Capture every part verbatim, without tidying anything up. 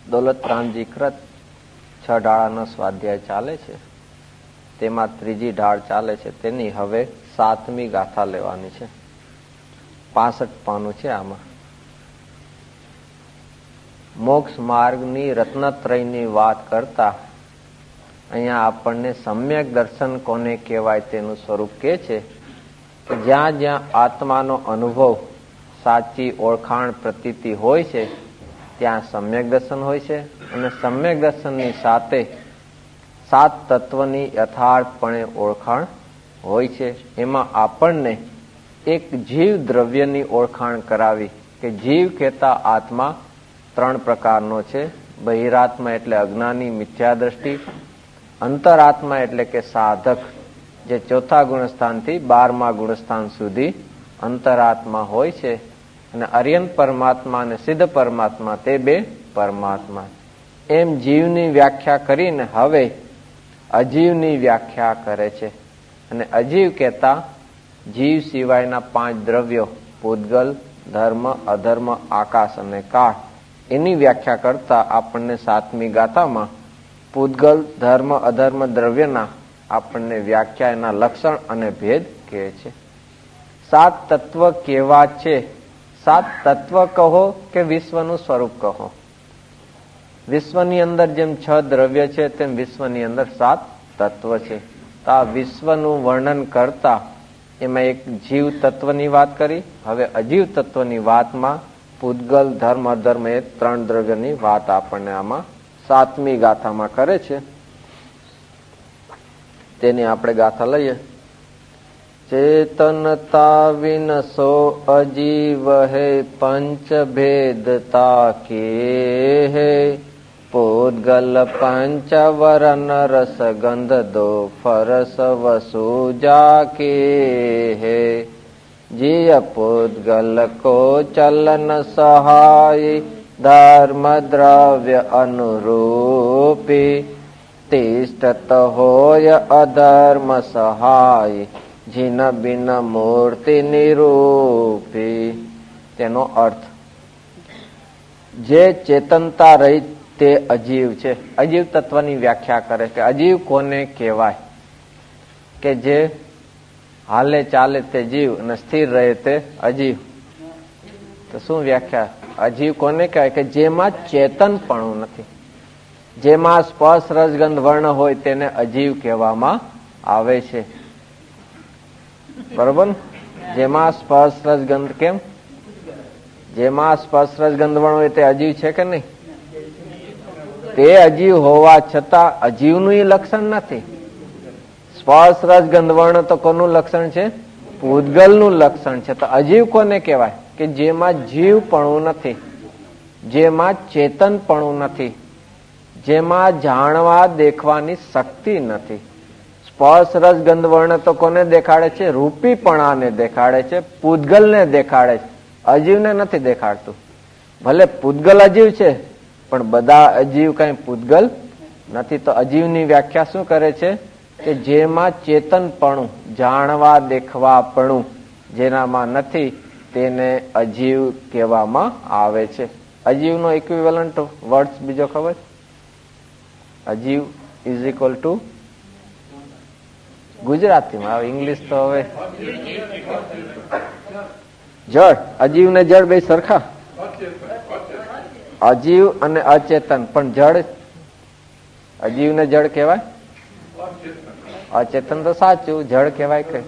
દોલતરામજી કૃત છ ઢાળાનો સ્વાધ્યાય ચાલે છે. તેમાં ત્રીજી ઢાળ ચાલે છે. તેની હવે સાતમી ગાથા લેવાની છે. પાસઠ પાનું છે. આમાં મોક્ષ માર્ગની રત્નત્રયની વાત કરતા અહીંયા આપણને સમ્યક દર્શન કોને કહેવાય તેનું સ્વરૂપ કે છે કે જ્યાં જ્યાં આત્માનો અનુભવ, સાચી ઓળખાણ, પ્રતીતિ હોય છે ત્યાં સમ્યક દર્શન હોય છે. અને સમ્યક દર્શનની સાથે સાત તત્વની યથાર્થપણે ઓળખાણ હોય છે. એમાં આપણને એક જીવ દ્રવ્યની ઓળખાણ કરાવી કે જીવ કહેતા આત્મા ત્રણ પ્રકારનો છે. બહિરાત્મા એટલે અજ્ઞાની, મિથ્યા દ્રષ્ટિ. અંતરાત્મા એટલે કે સાધક, જે ચોથા ગુણસ્થાનથી બારમા ગુણસ્થાન સુધી અંતરાત્મા હોય છે. અને અર્યંત પરમાત્મા અને સિદ્ધ પરમાત્મા તે બે પરમાત્મા. એમ જીવની વ્યાખ્યા કરીને હવે અજીવની વ્યાખ્યા કરે છે. અને અજીવ કહેતા જીવ સિવાયના પાંચ દ્રવ્યો, પૂતગલ, ધર્મ, અધર્મ, આકાશ અને કાળ, એની વ્યાખ્યા કરતા આપણને સાતમી ગાથામાં પૂતગલ, ધર્મ, અધર્મ, દ્રવ્યના આપણને વ્યાખ્યા, એના લક્ષણ અને ભેદ કહે છે. સાત તત્વ કેવા છે? સાત તત્વ કહો કે વિશ્વનું સ્વરૂપ કહો. વિશ્વની અંદર જેમ છ દ્રવ્ય છે તેમ વિશ્વની અંદર સાત તત્વ છે. તો આ વિશ્વનું વર્ણન કરતા એમાં એક જીવ તત્વની વાત કરી. હવે અજીવ તત્વની વાતમાં પૂતગલ, ધર્મ, અધર્મ એ ત્રણ દ્રવ્યની વાત આપણને આમાં સાતમી ગાથામાં કરે છે. તેની આપણે ગાથા લઈએ. ચેતનતા વિનસો અજીવ હે પંચ ભેદતા કે હે પૂતગલ પંચ વરન રસ ગંધ દો ફરસ વસુ જાકે હે જીય પૂતગલ કો ચલન સહાય ધર્મ દ્રવ્ય અનુરૂપી તિષ્ઠત હોય અધર્મ સહાય જીન બિન મૂર્તિ નિરૂપી. તેનો અર્થ, જે ચેતનતા રહી તે અજીવ છે. અજીવ તત્વની વ્યાખ્યા કરે કે અજીવ કોને કહેવાય? કે જે હાલે ચાલે તે જીવ અને સ્થિર રહે તે અજીવ. તો શું વ્યાખ્યા? અજીવ કોને કહેવાય? કે જેમાં ચેતનપણું નથી, જેમાં સ્પર્શ રસગંધ વર્ણ હોય તેને અજીવ કહેવામાં આવે છે. બરોબર? જેમાં સ્પર્શ રસગંધ, કેમ? જેમાં સ્પર્શ રસગંધ વર્ણ હોય તે અજીવ છે કે નહીં? તે અજીવ હોવા છતાં અજીવનું એ લક્ષણ નથી. સ્પર્શ રસગંધ વર્ણ તો કોનું લક્ષણ છે? પૂતગલનું લક્ષણ છે. તો અજીવ કોને કહેવાય? કે જેમાં જીવપણું નથી, જેમાં ચેતનપણું નથી, જેમાં જાણવા દેખવાની શક્તિ નથી. સ્પર્શ રસ ગંધ વર્ણ તો કોને દેખાડે છે? રૂપીપણાને દેખાડે છે, પૂતગલને દેખાડે છે, અજીવને નથી દેખાડતું. ભલે પૂતગલ અજીવ છે પણ બધા અજીવ કઈ પૂતગલ નથી. તો અજીવની વ્યાખ્યા શું કરે છે? કે જેમાં ચેતનપણું, જાણવા દેખવાપણું જેનામાં નથી તેને અજીવ કહેવામાં આવે છે. અજીવનો ઇક્વિવેલન્ટ વર્ડ બીજો ખબર? અજીવ ઇઝ ઇક્વલ ટુ ગુજરાતીમાં, હવે ઇંગ્લિશ તો હવે જળ. અજીવ ને જળ બે સરખા? અજીવ અને અચેતન. પણ જળ, અજીવ ને જળ કહેવાય? અચેતન તો સાચું, જળ કહેવાય કે?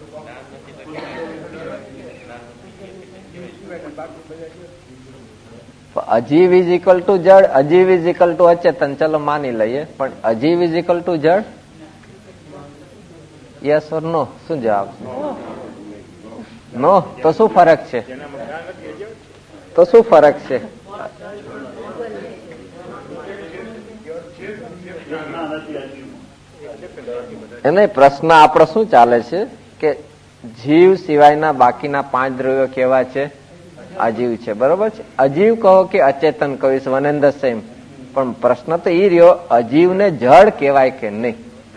અજીવ ઇઝ ઇક્વલ ટુ જળ, અજીવ ઇઝ ઇક્વલ ટુ અચેતન, ચલો માની લઈએ. પણ અજીવ ઇઝ ઇક્વલ ટુ જળ? Yes or no? શું જવાબ? નો. તો શું ફરક છે? તો શું ફરક છે? એને પ્રશ્ન આપણો શું ચાલે છે કે જીવ સિવાયના બાકીના પાંચ દ્રવ્યો કેવા છે? અજીવ છે. બરોબર છે? અજીવ કહો કે અચેતન કહો, વન એન્ડ ધ સેમ. પણ પ્રશ્ન તો એ રહ્યો, અજીવને જળ કહેવાય કે નહીં?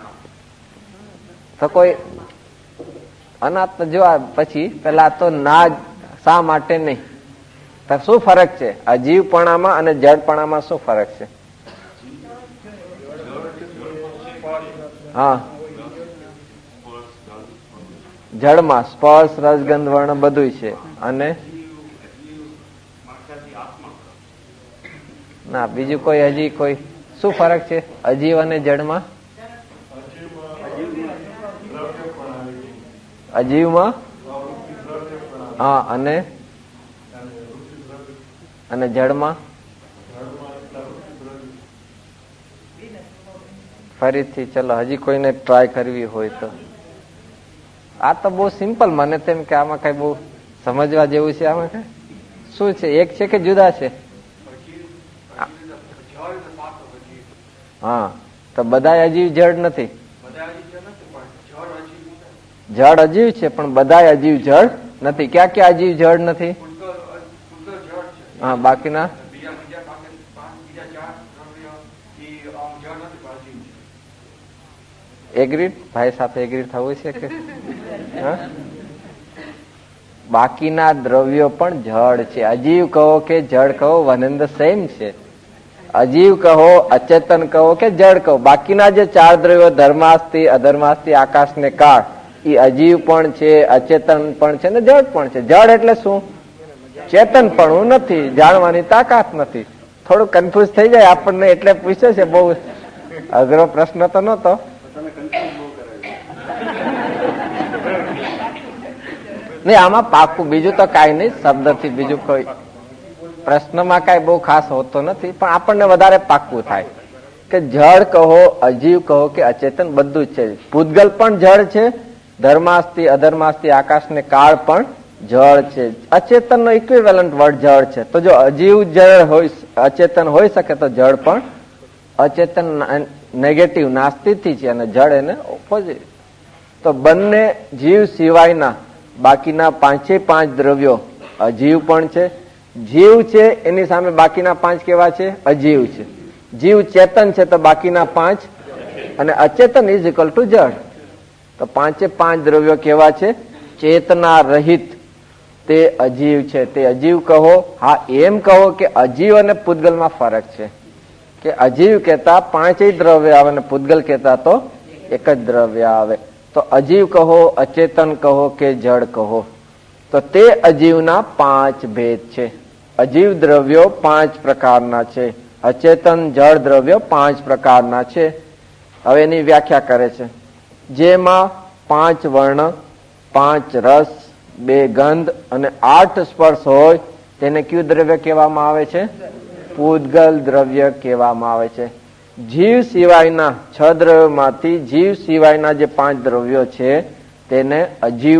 તો કોઈ અનાથ જોવા પછી પેલા તો ના, શા માટે નહીં? તો શું ફરક છે અજીવપણામાં અને જડપણામાં? શું ફરક છે? હા, જળમાં સ્પર્શ રસ ગંધ વર્ણ બધું છે. અને ના બીજું કોઈ હજી કોઈ શું ફરક છે અજીવ અને જળમાં? અજીવમાં હા અને અને જળમાં ફરીથી ચલો હજી કોઈને ટ્રાય કરવી હોય તો. આ તો બહુ સિમ્પલ મને તેમ કે આમાં કઈ બહુ સમજવા જેવું છે. આમાં કઈ શું છે? એક છે કે જુદા છે? હા તો બધા અજીવ જડ નથી. જડ અજીવ છે પણ બધા અજીવ જડ નથી. ક્યાં ક્યાં અજીવ જડ નથી? હા બાકીના એગ્રીડ ભાઈ સાથે એગ્રીડ થવું છે કે બાકીના દ્રવ્યો પણ જડ છે. અજીવ કહો કે જડ કહો વન એન્ડ ધ સેમ છે. અજીવ કહો અચેતન કહો કે જડ કહો, બાકીના જે ચાર દ્રવ્યો ધર્માસ્તિ અધર્માસ્તિ આકાશ ને કાળ એ અજીવ પણ છે, અચેતન પણ છે ને જડ પણ છે. જડ એટલે શું? ચેતન પણ નથી, જાણવાની તાકાત નથી. થોડું કન્ફ્યુઝ થઈ જાય આપણને એટલે પૂછે છે. બહુ અઘરો પ્રશ્ન તો નતો. નહીં આમાં પાકું બીજું તો કઈ નહીં, શબ્દથી બીજું કોઈ પ્રશ્નમાં કઈ બહુ ખાસ હોતો નથી, પણ આપણને વધારે પાકું થાય કે જળ કહો અજીવ કહો કે અચેતન બધું જ છે. પૂતગલ પણ જળ છે, ધર્માસ્તિ અધર્માસ્તિ આકાશ ને કાળ પણ જળ છે. અચેતન નો ઇક્વિવેલન્ટ વર્ડ જળ છે. તો જો અજીવ જળ હોય અચેતન હોઈ શકે તો જળ પણ અચેતન નેગેટિવ નાસ્તિથી છે અને જળ એને ઓપોઝિટ. તો બંને જીવ સિવાયના બાકીના પાંચે પાંચ દ્રવ્યો અજીવ પણ છે. જીવ છે એની સામે બાકીના પાંચ કેવા છે? અજીવ છે. જીવ ચેતન છે તો બાકીના પાંચ અને અચેતન ઇઝ ઇક્વલ ટુ જળ. તો પાંચે પાંચ દ્રવ્યો કેવા છે? ચેતના રહિત. તે અજીવ છે. તે અજીવ કહો. હા એમ કહો કે અજીવ અને પૂતગલમાં ફરક છે કે અજીવ કહેતા પાંચેય દ્રવ્ય આવે અને પૂતગલ કહેતા તો એક જ દ્રવ્ય આવે. તો અજીવ કહો અચેતન કહો કે જળ કહો તો તે અજીવના પાંચ ભેદ છે. અજીવ દ્રવ્યો પાંચ પ્રકારના છે, અચેતન જળ દ્રવ્યો પાંચ પ્રકારના છે. હવે એની વ્યાખ્યા કરે છે. જેમાં પાંચ વર્ણ, પાંચ રસ, બે ગંધ અને આઠ સ્પર્શ હોય તેને કયું દ્રવ્ય કહેવામાં આવે છે? પૂતગલ દ્રવ્ય કહેવામાં આવે છે. જીવ સિવાયના છ દ્રવ્યોમાંથી જીવ સિવાયના જે પાંચ દ્રવ્યો છે તેને અજીવ,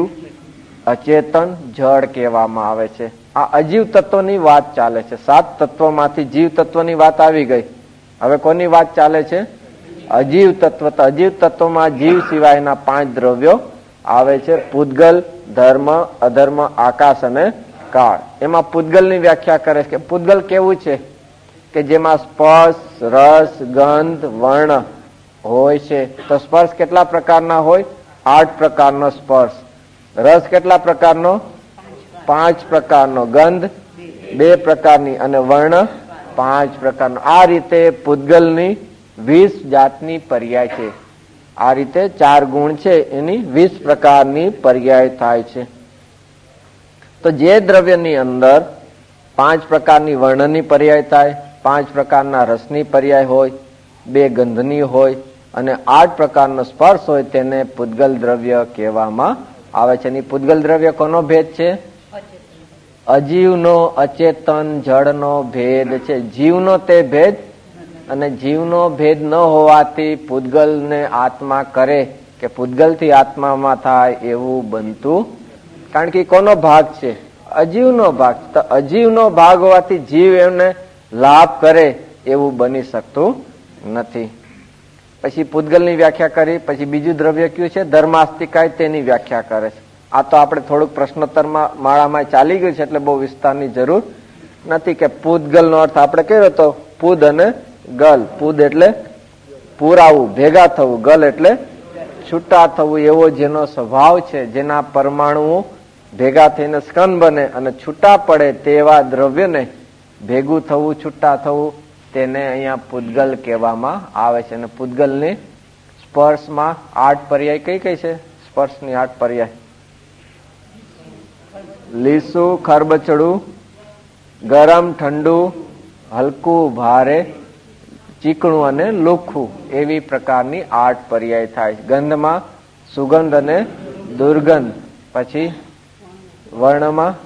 અચેતન, જળ કહેવામાં આવે છે. આ અજીવ તત્વની વાત ચાલે છે. સાત તત્વોમાંથી જીવ તત્વની વાત આવી ગઈ. હવે કોની વાત ચાલે છે? અજીવ તત્વ. તો અજીવ તત્વમાં જીવ સિવાયના પાંચ દ્રવ્યો આવે છે: પૂતગલ, ધર્મ, અધર્મ, આકાશ અને કાળ. એમાં પૂતગલની વ્યાખ્યા કરે છે કે પૂતગલ કેવું છે કે જેમાં સ્પર્શ, રસ, ગંધ, વર્ણ હોય છે. તો સ્પર્શ કેટલા પ્રકારના હોય? આઠ પ્રકારનો સ્પર્શ. રસ કેટલા પ્રકારનો? પાંચ પ્રકારનો. ગંધ બે પ્રકારની અને વર્ણ પાંચ પ્રકારનો. આ રીતે પૂતગલની વીસ જાતની પર્યાય છે. આ રીતે ચાર ગુણ છે એની વીસ પ્રકારની પર્યાય થાય છે. તો જે દ્રવ્યની અંદર પાંચ પ્રકારની વર્ણની પર્યાય થાય, પાંચ પ્રકારના રસની પર્યાય હોય, બે ગંધની હોય અને આઠ પ્રકારનો સ્પર્શ હોય તેને પૂતગલ દ્રવ્ય કહેવામાં આવે છે. એની પૂતગલ દ્રવ્ય કોનો ભેદ છે? અજીવનો, અચેતન, જળનો ભેદ છે. જીવનો તે ભેદ અને જીવનો ભેદ ન હોવાથી પૂતગલને આત્મા કરે કે પૂતગલથી આત્મામાં થાય એવું બનતું, કારણ કે કોનો ભાગ છે? અજીવનો ભાગ. તો અજીવનો ભાગ હોવાથી જીવ એમને લાભ કરે એવું બની શકતું નથી. પછી પૂતગલની વ્યાખ્યા કરી. પછી બીજું દ્રવ્ય કયું છે? ધર્માસ્તિકાય. તેની વ્યાખ્યા કરે છે. આ તો આપણે થોડુંક પ્રશ્નોત્તરમાં માળામાં ચાલી ગયું છે એટલે બહુ વિસ્તારની જરૂર નથી કે પૂતગલનો અર્થ આપણે કર્યો તો પૂદ અને ગલ. પૂદ એટલે પુરાવું, ભેગા થવું. ગલ એટલે છૂટા થવું. એવો જેનો સ્વભાવ છે, જેના પરમાણુઓ ભેગા થઈને સ્કંદ બને અને છૂટા પડે તેવા દ્રવ્યને ભેગું થવું, છૂટા થવું તેને અહીંયા પૂતગલ કહેવામાં આવે છે. અને પૂતગલની સ્પર્શમાં આઠ પર્યાય કઈ કઈ છે? સ્પર્શની આઠ પર્યાય: લીસું, ખરબચડું, ગરમ, ઠંડુ, હલકું, ભારે, ચીકણું અને લુખું. એવી પ્રકારની આઠ પર્યાય થાય. ગંધમાં સુગંધ અને દુર્ગંધ. પછી વર્ણમાં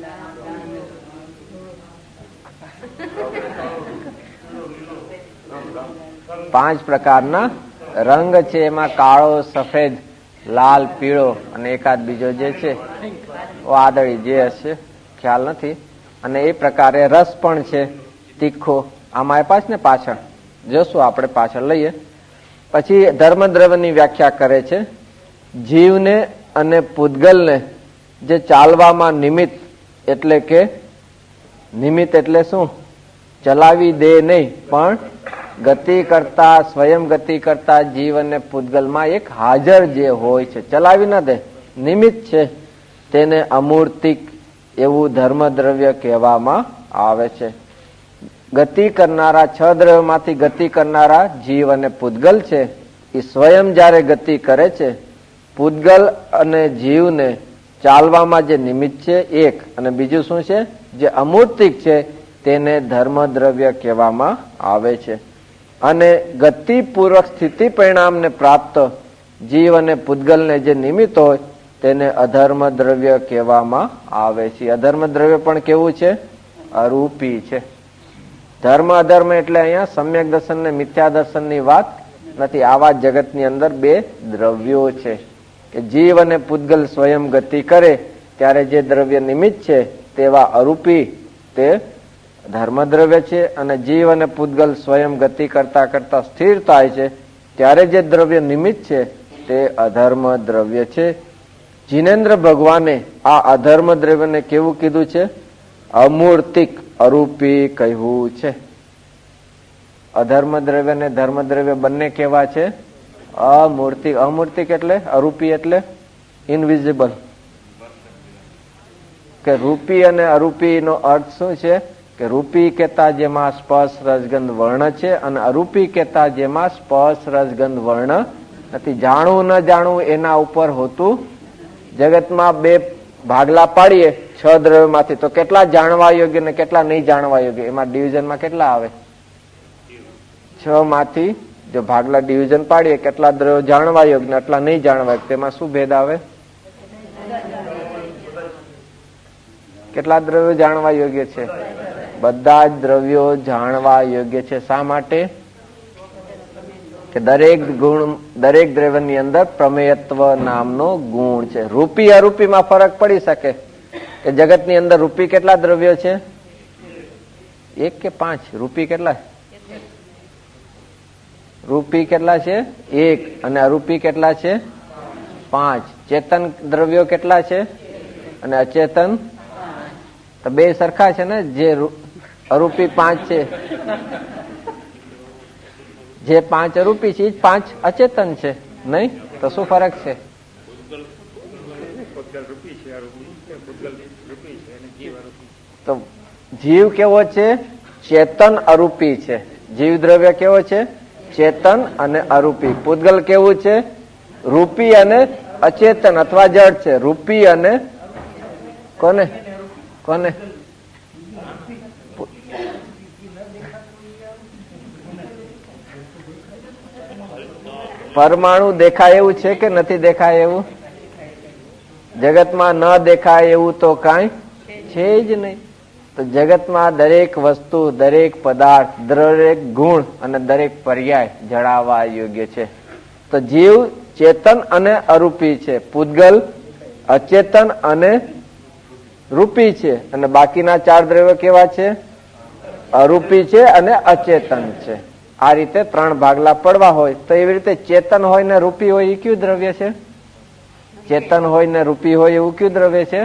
પાંચ પ્રકારના રંગ છે. એમાં કાળો, સફેદ, લાલ, પીળો અને એકાદ બીજો જે છે વાદળી, જે હશે ખ્યાલ નથી. અને એ પ્રકારે રસ પણ છે, તીખો. આમાં આપ્યા છે ને પાછળ, જોશું આપણે પાછળ લઈએ. પછી ધર્મદ્રવ્યની વ્યાખ્યા કરે છે. જીવને અને પૂતગલને જે ચાલવામાં નિમિત્ત, એટલે કે નિમિત્ત એટલે શું? ચલાવી દે નહીં, પણ ગતિ કરતા, સ્વયં ગતિ કરતા જીવ અને પૂતગલમાં એક હાજર જે હોય છે, ચલાવી ન દે, નિમિત્ત છે, તેને અમૂર્તિક એવું ધર્મદ્રવ્ય કહેવામાં આવે છે. ગતિ કરનારા, છ દ્રવ્યમાંથી ગતિ કરનારા જીવ અને પૂતગલ છે. એ સ્વયં જ્યારે ગતિ કરે છે, પૂતગલ અને જીવને ચાલવામાં જે નિમિત્ત છે એક, અને બીજું શું છે? જે અમૂર્તિક છે, તેને ધર્મદ્રવ્ય કહેવામાં આવે છે. અને ગતિપૂર્વક સ્થિતિ પરિણામને પ્રાપ્ત જીવ અને પૂતગલને જે નિમિત્ત હોય તેને અધર્મ દ્રવ્ય કહેવામાં આવે છે. અધર્મ દ્રવ્ય પણ કેવું છે? અરૂપી છે. ધર્મ અધર્મ એટલે અહીંયા સમ્યક દર્શન ને મિથ્યા દર્શનની વાત નથી. આવા જગતની અંદર બે દ્રવ્યો છે કે જીવ અને પૂતગલ સ્વયં ગતિ કરે ત્યારે જે દ્રવ્ય નિમિત્ત છે તેવા અરૂપી, તે ધર્મદ્રવ્ય છે. અને જીવ અને પૂતગલ સ્વયં ગતિ કરતા કરતા સ્થિર થાય છે ત્યારે જે દ્રવ્ય નિમિત્ત છે તે અધર્મ દ્રવ્ય છે. જીનેન્દ્ર ભગવાને આ અધર્મ દ્રવ્યને કેવું કીધું છે? અમૂર્તિક, અરૂપી કહ્યું છે. અધર્મ દ્રવ્ય ને ધર્મ દ્રવ્ય બંને કેવા છે? અમૂર્તિક. અમૂર્તિક એટલે અરૂપી એટલે ઇનવિઝિબલ. કે રૂપી અને અરૂપી નો અર્થ શું છે? કે રૂપી કેતા જેમાં સ્પર્શ રસગંધ વર્ણ છે, અને અરૂપી કેતા જેમાં સ્પર્શ રસગંધ વર્ણ નથી. જાણવું ન જાણવું એના ઉપર હોતું. જગતમાં બે ભાગલા પાડીએ છ દ્રવ્યમાંથી, તો કેટલા જાણવા યોગ્ય ને કેટલા નહીં જાણવા યોગ્ય? એમાં ડિવિઝનમાં કેટલા આવે? છ માંથી જો ભાગલા ડિવિઝન પાડીએ, કેટલા દ્રવ્યો જાણવા યોગ્ય ને એટલા નહીં જાણવા યોગ્ય, તેમાં શું ભેદ આવે? કેટલા દ્રવ્યો જાણવા યોગ્ય છે? બધા જ દ્રવ્યો જાણવા યોગ્ય છે. શા માટે? કે દરેક ગુણ, દરેક દ્રવ્યની અંદર પ્રમેયત્વ નામનો ગુણ છે. રૂપી અરૂપીમાં ફરક પડી શકે કે જગતની અંદર રૂપી કેટલા દ્રવ્યો છે? એક કે પાંચ? રૂપી કેટલા? રૂપી કેટલા છે? એક. અને અરૂપી કેટલા છે? પાંચ. ચેતન દ્રવ્યો કેટલા છે? અને અચેતન? તો બે સરખા છે ને. જે અરૂપી પાંચ છે, જે પાંચ અરૂપી છે એ પાંચ અચેતન છે, નહીં? તો શું ફરક છે? તો જીવ કેવો છે? ચેતન અરૂપી છે. જીવ દ્રવ્ય કેવો છે? ચેતન અને અરૂપી. પૂતગલ કેવું છે? રૂપી અને અચેતન અથવા જડ છે. રૂપી અને કોને કોને પરમાણુ દેખાય એવું છે કે નથી દેખાય એવું? જગતમાં ન દેખાય એવું તો કાંઈ છે જ નહીં. તો જગતમાં દરેક વસ્તુ, દરેક પદાર્થ, દરેક ગુણ અને દરેક પર્યાય જણાવવા યોગ્ય છે. તો જીવ ચેતન અને અરૂપી છે, પૂતગલ અચેતન અને રૂપી છે, અને બાકીના ચાર દ્રવ્યો કેવા છે? અરૂપી છે અને અચેતન છે. આ રીતે ત્રણ ભાગલા પડવા હોય તો એવી રીતે ચેતન હોય ને રૂપી હોય એ કયું દ્રવ્ય છે? ચેતન હોય ને રૂપી હોય એવું કયું દ્રવ્ય છે?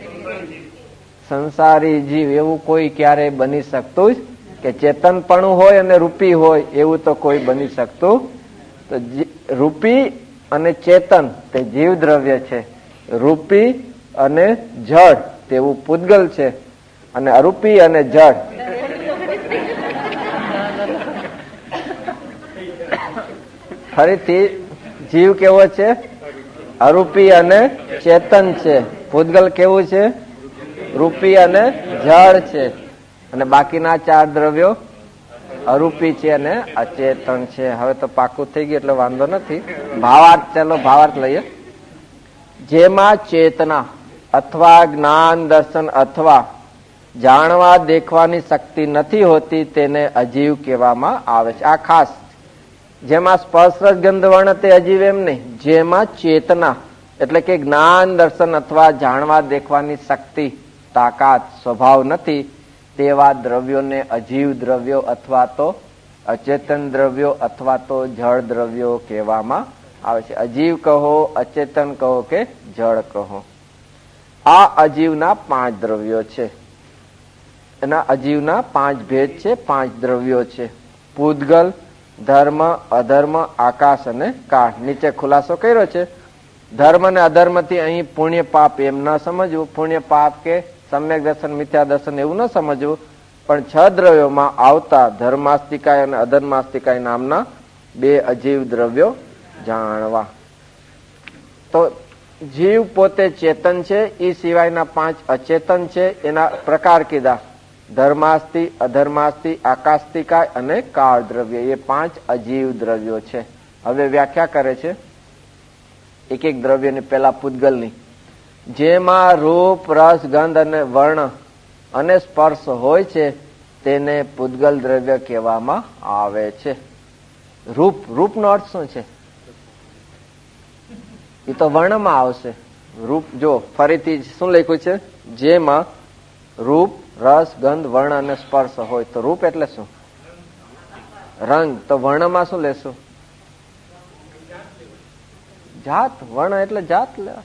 સંસારી જીવ. એવું કોઈ ક્યારે બની શકતું જ કે ચેતનપણું હોય અને રૂપી હોય એવું તો કોઈ બની શકતું. તો રૂપી અને ચેતન તે જીવ દ્રવ્ય છે. રૂપી અને જડ તેવું પૂતગલ છે. અને અરૂપી અને જડ ફરીથી જીવ કેવો છે? અરૂપી અને ચેતન છે. પૂતગલ કેવું છે? રૂપી અને જળ છે. અને બાકીના ચાર દ્રવ્યો અરૂપી છે અને અચેતન છે. હવે તો પાકું થઈ ગયું એટલે વાંધો નથી. ભાવાર્થ, ચાલો ભાવાર્થ લઈએ. જેમાં ચેતના અથવા જ્ઞાન દર્શન અથવા જાણવા દેખવાની શક્તિ નથી હોતી તેને અજીવ કહેવામાં આવે છે. આ ખાસ, જેમાં સ્પર્શ રસ ગંધ વર્ણ તે અજીવ એમ નહીં, જેમાં ચેતના એટલે કે જ્ઞાન દર્શન અથવા જાણવા દેખવાની શક્તિ, તાકાત, સ્વભાવ નથી તેવા દ્રવ્યોને અજીવ દ્રવ્યો અથવા તો અચેતન દ્રવ્યો અથવા તો જળ દ્રવ્યો કહેવામાં આવે છે. અજીવ કહો, અચેતન કહો કે જળ કહો. આ અજીવના પાંચ દ્રવ્યો છે. એના અજીવના પાંચ ભેદ છે, પાંચ દ્રવ્યો છે. પૂતગલ, ધર્મ, અધર્મ, આકાશ અને કાળ. નીચે ખુલાસો કર્યો છે. ધર્મ અને અધર્મ થી અહીં પુણ્ય પાપ એમ ન સમજવું. પુણ્ય પાપ કે સમ્યક દર્શન, મિથ્યા દર્શન એવું ન સમજવું. પણ છ દ્રવ્યોમાં આવતા ધર્માસ્તિકાય અને અધર્માસ્તિકાય નામના બે અજીવ દ્રવ્યો જાણવા. તો જીવ પોતે ચેતન છે, એ સિવાયના પાંચ અચેતન છે. એના પ્રકાર કીધા: ધર્માસ્તિ, અધર્માસ્તિ, આકાસ્તિકાય અને કાળ દ્રવ્ય. એ પાંચ અજીવ દ્રવ્યો છે. હવે વ્યાખ્યા કરે છે એક એક દ્રવ્યની. પેલા પૂતગલની, જેમાં રૂપ, રસ, ગંધ અને વર્ણ અને સ્પર્શ હોય છે તેને પૂતગલ દ્રવ્ય કહેવામાં આવે છે. રૂપ, રૂપનો અર્થ શું છે? એ તો વર્ણમાં આવશે. રૂપ જો ફરીથી શું લખ્યું છે? જેમાં રૂપ, રસ, ગંધ, વર્ણ અને સ્પર્શ હોય. તો રૂપ એટલે શું? રંગ. તો વર્ણમાં શું લેશું? જાત. વર્ણ એટલે જાત લેવા.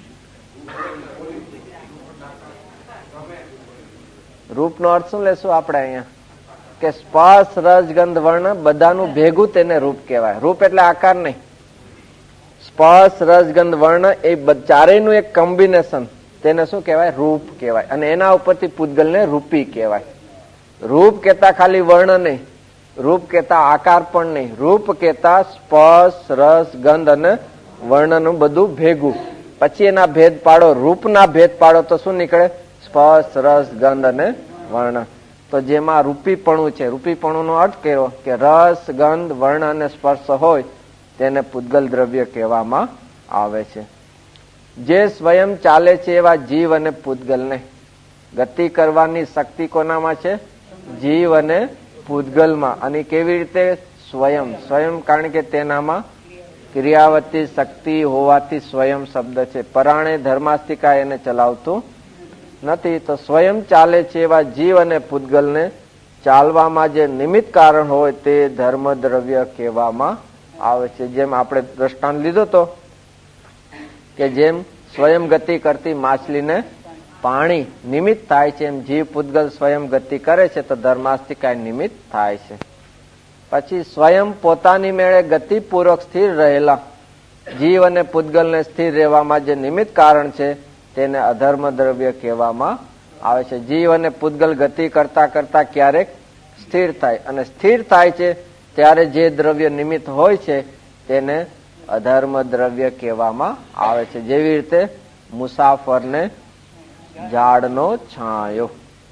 રૂપનો અર્થ શું લેશું આપણે અહીંયા? કે સ્પર્શ, રસ, ગંધ, વર્ણ બધાનું ભેગું તેને રૂપ કહેવાય. રૂપ એટલે આકાર નહીં. સ્પર્શ, રસ, ગંધ, વર્ણ એ ચારેયનું એક કોમ્બિનેશન, તેને શું કહેવાય? રૂપ કહેવાય. અને એના ઉપરથી પૂતગલને રૂપી કહેવાય. રૂપ કેતા ખાલી વર્ણ નહીં, રૂપ કેતા આકાર પણ નહીં. રૂપ કેતા સ્પર્શ, રસ, ગંધ અને વર્ણનું બધું ભેગું. પછી એના ભેદ પાડો, રૂપના ભેદ પાડો તો શું નીકળે? સ્પર્શ, રસ, ગંધ અને વર્ણ. તો જેમાં રૂપીપણું છે, રૂપીપણું નો અર્થ કર્યો કે રસ, ગંધ, વર્ણ અને સ્પર્શ હોય તેને પૂતગલ દ્રવ્ય કહેવામાં આવે છે. જે સ્વયં ચાલે છે એવા જીવ અને પૂતગલને ગતિ કરવાની શક્તિ કોનામાં છે? જીવ અને પૂતગલમાં. અને કેવી રીતે? સ્વયં. સ્વયં કારણ કે તેનામાં ક્રિયાવતી શક્તિ હોવાથી સ્વયં શબ્દ છે. પરાણે ધર્માસ્તિકા એને ચલાવતું નથી. તો સ્વયં ચાલે છે એવા જીવ અને પૂતગલને ચાલવામાં જે નિમિત્ત કારણ હોય તે ધર્મ દ્રવ્ય કહેવામાં આવે છે. જેમ આપણે દ્રષ્ટાંત લીધો તો કે જેમ સ્વયં ગતિ કરતી માછલીને પાણી નિમિત્ત થાય છે, એમ જીવ પૂતગલ સ્વયં ગતિ કરે છે તો ધર્માસ્તિકા નિમિત્ત થાય છે. પછી સ્વયં પોતાની મેળે ગતિપૂર્વક સ્થિર રહેલા જીવ અને પૂતગલને સ્થિર રહેવામાં જે નિમિત્ત કારણ છે તેને અધર્મ દ્રવ્ય કહેવામાં આવે છે. જીવ અને પૂતગલ ગતિ કરતા કરતા ક્યારેક સ્થિર થાય, અને સ્થિર થાય છે ત્યારે જે દ્રવ્ય નિમિત્ત હોય છે તેને અધર્મ દ્રવ્ય કહેવામાં આવે છે. જેવી રીતે મુસાફરને ઝાડનો છાંયો.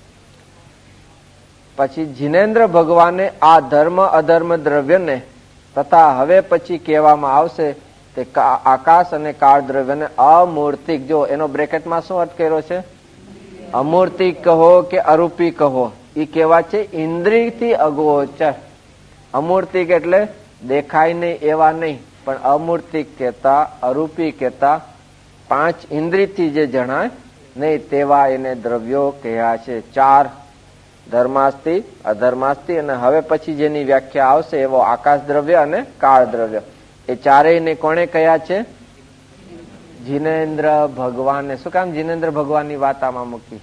પછી જીનેન્દ્ર ભગવાને આ ધર્મ અધર્મ દ્રવ્યને તથા હવે પછી કહેવામાં આવશે તે આકાશ અને કાળ દ્રવ્યને અમૂર્તિક. જો એનો બ્રેકેટમાં શું અર્થ કર્યો છે? અમૂર્તિક કહો કે અરૂપી કહો, એ કેવા છે? ઇન્દ્રિયથી અગોચર. અમૂર્તિક એટલે દેખાય નહીં એવા નહીં, પણ અમૂર્તિક કહેતા, અરૂપી કહેતા પાંચ ઇન્દ્રિયથી જે જણાય નહીં તેવા એને દ્રવ્યો કહ્યા છે. ચાર: ધર્માસ્તિ, અધર્માસ્તિ અને હવે પછી જેની વ્યાખ્યા આવશે એવો આકાશ દ્રવ્ય અને કાળ દ્રવ્ય. એ ચારેયને કોણે કહ્યા છે? જીનેન્દ્ર ભગવાને. શું કામ જીનેન્દ્ર ભગવાનની વાત આમાં મૂકી?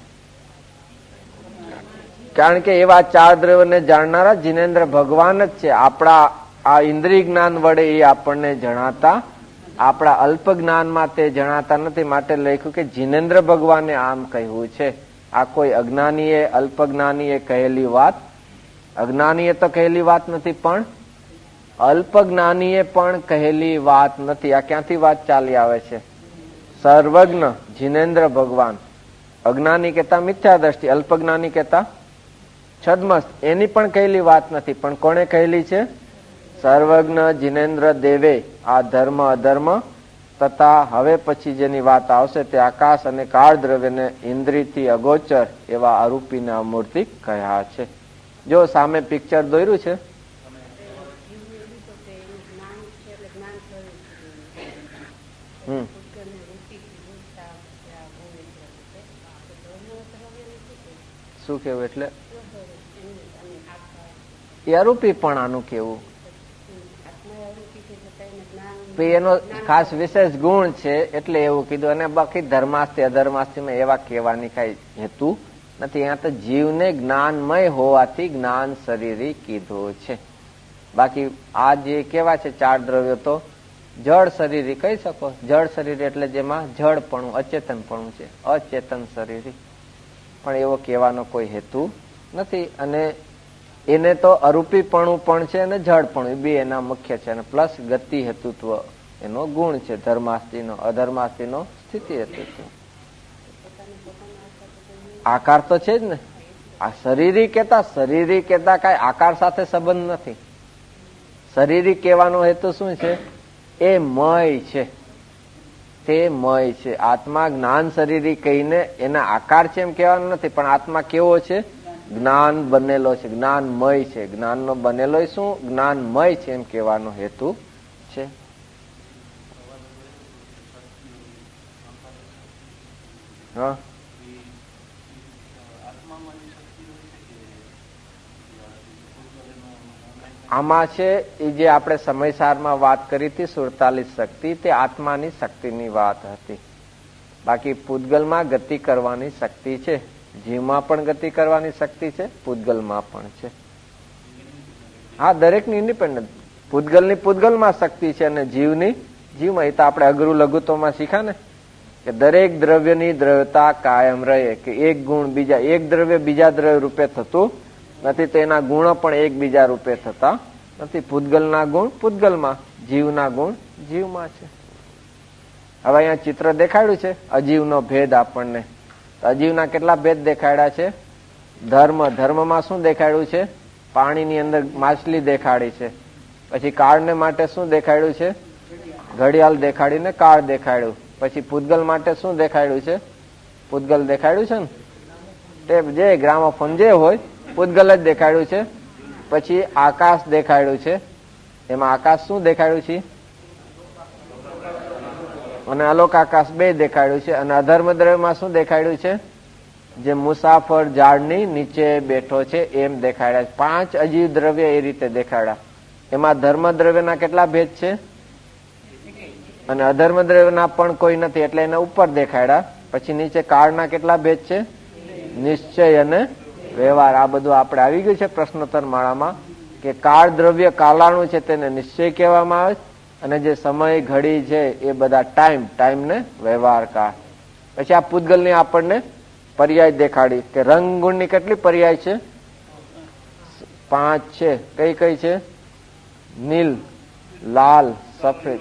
કારણ કે એવા ચાર દ્રવ્યને જાણનારા જીનેન્દ્ર ભગવાન જ છે. આપણા આ ઇન્દ્રિય જ્ઞાન વડે એ આપણને જણાતા, આપણા અલ્પ જ્ઞાનમાં તે જણાતા નથી. માટે લખ્યું કે જીનેન્દ્ર ભગવાને આમ કહ્યું છે. આ કોઈ અજ્ઞાનીએ, અલ્પ જ્ઞાનીએ કહેલી વાત, અજ્ઞાનીએ તો કહેલી વાત નથી, પણ અલ્પજ્ઞાનીએ પણ કહેલી વાત નથી. આ ક્યાંથી વાત ચાલી આવે છે? સર્વજ્ઞ જીનેન્દ્ર ભગવાન. અજ્ઞાની કહેતા મિથ્યા દ્રષ્ટિ, અલ્પજ્ઞાની કહેતા છદ્મસ્ત. એની પણ કહેલી વાત નથી. પણ કોણે કહેલી છે? સર્વજ્ઞ જીનેન્દ્ર દેવે. આ ધર્મ અધર્મ તથા હવે પછી જેની વાત આવશે તે આકાશ અને કાળ દ્રવ્યને ઇન્દ્રિયથી અગોચર એવા અરૂપીને અમૂર્તિ કહ્યા છે. જો સામે પિક્ચર દોર્યું છે. હમ શું કેવું? એટલે એ અરૂપી પણ આનું કેવું એનો ખાસ વિશેષ ગુણ છે એટલે એવું કીધું. અને બાકી ધર્માસ્થી અધર્માસ્થી એવા કહેવાની કઈ હેતુ નથી. અહીંયા તો જીવને જ્ઞાનમય હોવાથી જ્ઞાન શરીરી કીધું છે. બાકી આ જે કેવા છે ચાર દ્રવ્યો તો જળ શરીરી કહી શકો. જળ શરીર એટલે જેમાં જળપણું અચેતનપણું છે, અચેતન શરીરી. પણ એવો કહેવાનો કોઈ હેતુ નથી. અને એને તો અરૂપીપણું પણ છે અને જળપણું બે એના મુખ્ય છે. અને પ્લસ ગતિ હેતુત્વ એનો ગુણ છે. ધર્માસ્તિનો અધર્માસ્તિનો સ્થિતિ હેતુત્વ. આકાર તો છે જ ને. આ શરીરી કેતા શરીરી કેતા કઈ આકાર સાથે સંબંધ નથી. શરીરી કહેવાનો હેતુ શું છે? એ મય છે, તે મય છે. આત્મા જ્ઞાન શરીરી કહીને એના આકાર છે એમ કહેવાનું નથી. પણ આત્મા કેવો છે? જ્ઞાન બનેલો છે, જ્ઞાનમય છે. જ્ઞાનનો બનેલો શું? જ્ઞાનમય છે એમ કહેવાનો હેતુ છે. હા, આમાં છે એ જે આપણે સમયસારમાં વાત કરી હતી સુડતાલીસ શક્તિ, તે આત્માની શક્તિની વાત હતી. બાકી પૂતગલમાં ગતિ કરવાની શક્તિ છે. જીવમાં પણ ગતિ કરવાની શક્તિ છે, પૂતગલમાં પણ છે. હા, દરેકની ઇન્ડિપેન્ડન્ટ. પૂતગલની પૂતગલમાં શક્તિ છે અને જીવની જીવમાં. એ તો આપણે અઘરું લઘુત્વમાં શીખા ને કે દરેક દ્રવ્યની દ્રવ્યતા કાયમ રહે. કે એક ગુણ બીજા એક દ્રવ્ય બીજા દ્રવ્ય રૂપે થતું નથી, તો એના ગુણો પણ એકબીજા રૂપે થતા નથી. પૂતગલના ગુણ પૂતગલમાં, જીવના ગુણ જીવમાં છે. હવે અહીંયા ચિત્ર દેખાડ્યું છે અજીવનો ભેદ આપણને. અજીવના કેટલા ભેદ દેખાડ્યા છે? ધર્મ ધર્મમાં શું દેખાડ્યું છે? પાણીની અંદર માછલી દેખાડી છે. પછી કાળને માટે શું દેખાડ્યું છે? ઘડિયાળ દેખાડીને કાળ દેખાડ્યું. પછી પૂતગલ માટે શું દેખાડ્યું છે? પૂતગલ દેખાડ્યું છે ને, ટેપ જે ગ્રામોફોન જે હોય પૂતગલ જ દેખાડ્યું છે. પછી આકાશ દેખાડ્યું છે. એમાં આકાશ શું દેખાડ્યું છે? અને અલોક આકાશ બે દેખાડ્યું છે. અને અધર્મ દ્રવ્યમાં શું દેખાડ્યું છે? જે મુસાફર ઝાડની નીચે બેઠો છે એમ દેખાડ્યા. પાંચ અજીવ દ્રવ્ય એ રીતે દેખાડ્યા. એમાં ધર્મ દ્રવ્યના કેટલા ભેદ છે? અને અધર્મ દ્રવ્યના પણ કોઈ નથી એટલે એને ઉપર દેખાડ્યા. પછી નીચે કાળના કેટલા ભેદ છે? નિશ્ચય અને વ્યવહાર. આ બધું આપણે આવી ગયું છે પ્રશ્નોત્તર માળામાં કે કાળ દ્રવ્ય કાલાણું છે તેને નિશ્ચય કહેવામાં આવે છે. અને જે સમય ઘડી છે એ બધા ટાઈમ, ટાઈમ ને વ્યવહાર કાળ. પછી આ પૂતગલની આપણને પર્યાય દેખાડી કે રંગ ગુણની કેટલી પર્યાય છે? પાંચ છે. કઈ કઈ છે? નીલ, લાલ, સફેદ,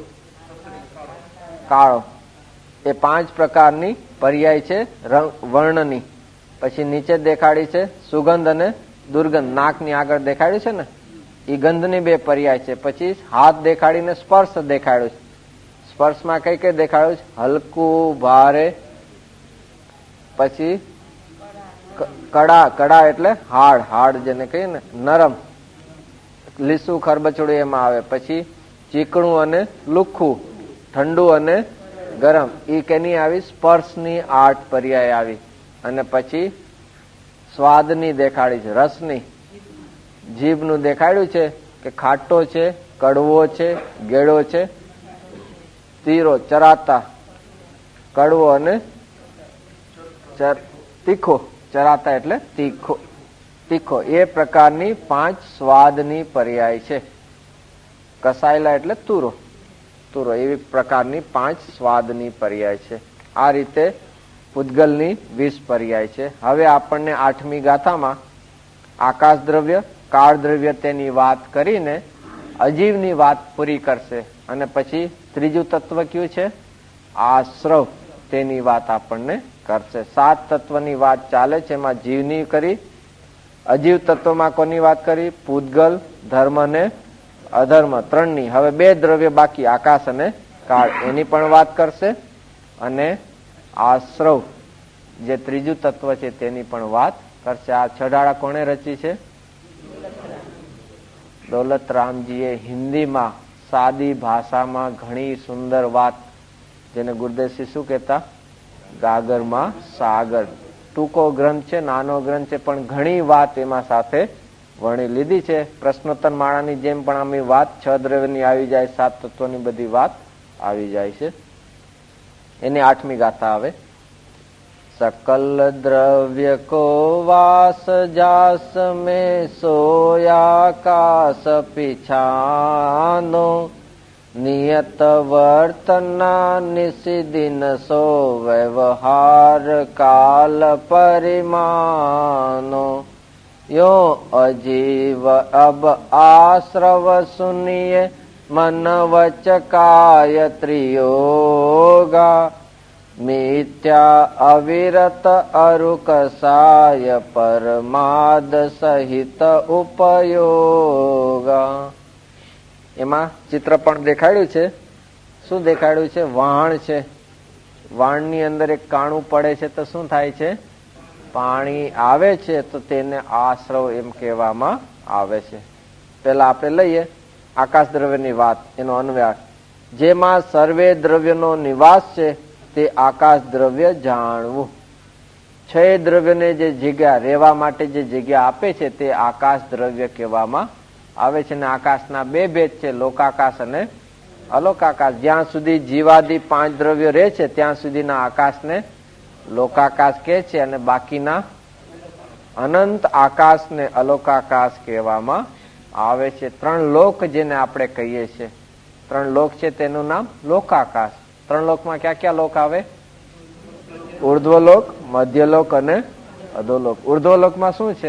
કાળો. એ પાંચ પ્રકારની પર્યાય છે રંગ વર્ણની. પછી નીચે દેખાડી છે સુગંધ અને દુર્ગંધ. નાકની આગળ દેખાડ્યું છે ને, એ ગંધની બે પર્યાય છે. પછી હાથ દેખાડીને સ્પર્શ દેખાડ્યું છે. સ્પર્શમાં કઈ કઈ દેખાડ્યું છે? હલકું, ભારે. પછી કડા, કડા એટલે હાડ, હાડ જેને કહીએ ને, નરમ, લીસું ખરબચડું એમાં આવે. પછી ચીકણું અને લુખ્ખું, ઠંડુ અને ગરમ. એ કેની આવી? સ્પર્શની આઠ પર્યાય આવી. અને પછી સ્વાદની દેખાડી છે, રસની. જીભનું દેખાડ્યું છે કે ખાટો છે, કડવો છે, ગેળો છે, તીરો, ચરાતા, કડવો અને તીખો. ચરાતા એટલે તીખો, તીખો. એ પ્રકારની પાંચ સ્વાદની પર્યાય છે. કસાયેલા એટલે તુરો, તુરો. એવી પ્રકારની પાંચ સ્વાદની પર્યાય છે. આ રીતે પૂતગલની વીસ પર્યાય છે. હવે આપણને આઠમી ગાથામાં આકાશ દ્રવ્ય, કાળ દ્રવ્ય તેની વાત કરીને અજીવની વાત પૂરી કરશે. અને પછી ત્રીજું તત્વ કયું છે? આશ્રવ. તેની વાત આપણને કરશે. સાત તત્વની વાત ચાલે છે, એમાં જીવની કરી. અજીવ તત્વમાં કોની વાત કરી? પૂતગલ, ધર્મ અને અધર્મ ત્રણની. હવે બે દ્રવ્ય બાકી, આકાશ અને કાળ, એની પણ વાત કરશે. અને આશ્રવ જે ત્રીજું તત્વ છે તેની પણ વાત કરશે. આ છડાળા કોણે રચી છે? દોલતરામજીએ હિન્દીમાં સાદી ભાષામાં ઘણી સુંદર વાત, જેને ગુરુદેવસિંહ શું કહેતા? ગાગરમાં સાગર. ટૂંકો ગ્રંથ છે, નાનો ગ્રંથ છે, પણ ઘણી વાત એમાં સાથે વણી લીધી છે. પ્રશ્નોત્તર માળાની જેમ પણ આમી વાત છ દ્રવ્યની આવી જાય, સાત તત્વની બધી વાત આવી જાય છે. એની આઠમી ગાથા આવે. सकल द्रव्य को वास जास में सोयाकाश पिछानो नियत वर्तना निशिदिन सो व्यवहार काल परिमानो यो अजीव अब आश्रव सुनिए मन वच काय त्रियोगा मिथ्या अविरत अरुकसाय परमाद સહિત ઉપયોગ. એમાં ચિત્ર પણ દેખાડ્યું છે. શું દેખાડ્યું છે? વાણ છે. વાણની અંદર એક કાણું પડે છે તો શું થાય છે? પાણી આવે છે, તો તેને આશ્રવ એમ કહેવામાં આવે છે. પેલા આપણે લઈએ આકાશ દ્રવ્યની વાત, એનો અન્વય. જેમાં સર્વે દ્રવ્યનો નિવાસ છે તે આકાશ દ્રવ્ય જાણવું. છ દ્રવ્યને જે જગ્યા રહેવા માટે જે જગ્યા આપે છે તે આકાશ દ્રવ્ય કહેવામાં આવે છે. અને આકાશના બે ભેદ છે, લોકાકાશ અને અલોકાકાશ. જ્યાં સુધી જીવાદી પાંચ દ્રવ્યો રહે છે ત્યાં સુધીના આકાશને લોકાકાશ કહે છે, અને બાકીના અનંત આકાશને અલોકાકાશ કહેવામાં આવે છે. ત્રણ લોક જેને આપણે કહીએ છીએ, ત્રણ લોક છે તેનું નામ લોકાકાશ. ત્રણ લોકમાં ક્યાં ક્યાં લોક આવે? ઉર્ધ્વલોક, મધ્યલોક અને અધોલોક. ઉર્ધ્વલોકમાં શું છે?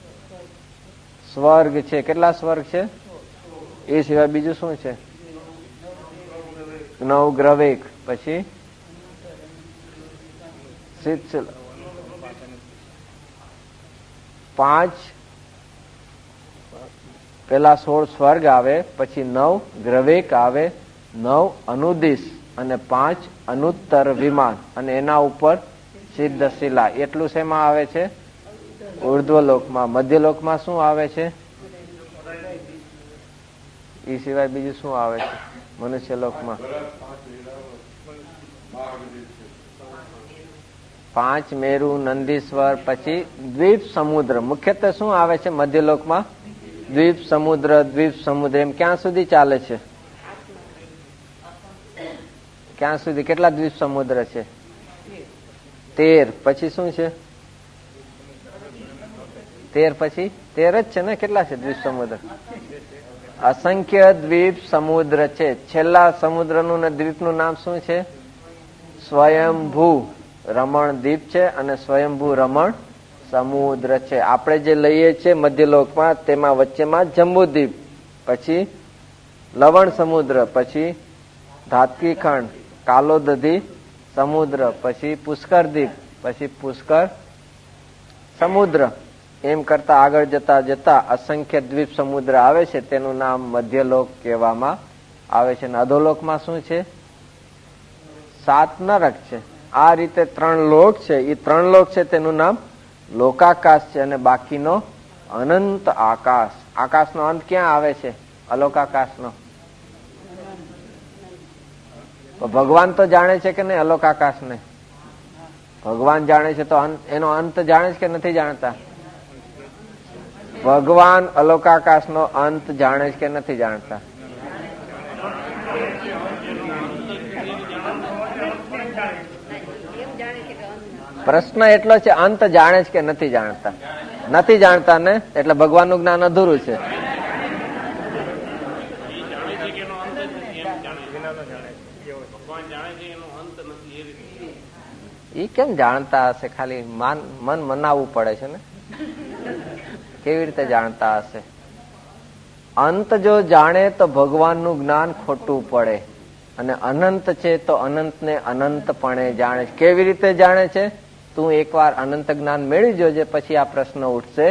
સ્વર્ગ છે. કેટલા સ્વર્ગ છે? એ સિવાય બીજું શું છે? નવ ગ્રવેક, પછી પાંચ, પેલા સોળ સ્વર્ગ આવે, પછી નવ ગ્રવેક આવે, નવ અનુદિશ અને પાંચ અનુત્તર વિમાન, અને એના ઉપર સિદ્ધ શિલા. એટલું શેમાં આવે છે? ઉર્ધ્વલોકમાં. મધ્યલોકમાં શું આવે છે? એ સિવાય બીજું શું આવે છે? મનુષ્યલોકમાં પાંચ મેરુ, નંદીશ્વર, પછી દ્વીપ સમુદ્ર. મુખ્યત્વે શું આવે છે મધ્યલોકમાં? દ્વીપ સમુદ્ર. દ્વીપ સમુદ્ર એમ ક્યાં સુધી ચાલે છે? ક્યાં સુધી? કેટલા દ્વીપ સમુદ્ર છે? તેર. પછી શું છે? તેર પછી તેર જ છે ને? કેટલા છે દ્વીપ સમુદ્ર? અસંખ્ય દ્વીપ સમુદ્ર છે. છેલ્લા સમુદ્રનું ને દ્વીપનું નામ શું છે? સ્વયંભૂ રમણ દ્વીપ છે અને સ્વયંભૂ રમણ સમુદ્ર છે. આપણે જે લઈએ છીએ મધ્યલોકમાં તેમાં વચ્ચેમાં જંબુદ્વીપ, પછી લવણ સમુદ્ર, પછી ધાતકી ખંડ, કાલોદધી સમુદ્ર, પછી પુષ્કર દ્વીપ, પછી પુષ્કર સમુદ્ર. એમ કરતા આગળ જતા જતા અસંખ્ય દ્વીપ સમુદ્ર આવે છે. તેનું નામ મધ્યલોક કહેવામાં આવે છે. અને અધોલોકમાં શું છે? સાત નરક છે. આ રીતે ત્રણ લોક છે. એ ત્રણ લોક છે તેનું નામ લોકાકાશ છે, અને બાકીનો અનંત આકાશ. આકાશનો અંત ક્યાં આવે છે? અલોકાકાશનો. ભગવાન તો જાણે છે કે નહીં અલોકાકાશ ને? ભગવાન જાણે છે તો એનો અંત જાણે છે કે નથી જાણતા? ભગવાન અલોકાકાશ નો અંત જાણે છે કે નથી જાણતા? પ્રશ્ન એટલો છે, અંત જાણે છે કે નથી જાણતા? નથી જાણતા ને, એટલે ભગવાનનું જ્ઞાન અધૂરું છે. એ કેમ જાણતા હશે? ખાલી મન મનાવવું પડે છે ને. કેવી રીતે જાણતા હશે? અંત જો જાણે તો ભગવાનનું જ્ઞાન ખોટું પડે, અને અનંત છે તો અનંતને અનંતપણે જાણે. કેવી રીતે જાણે છે? તું એકવાર અનંત જ્ઞાન મેળવી જોજે, પછી આ પ્રશ્ન ઉઠશે.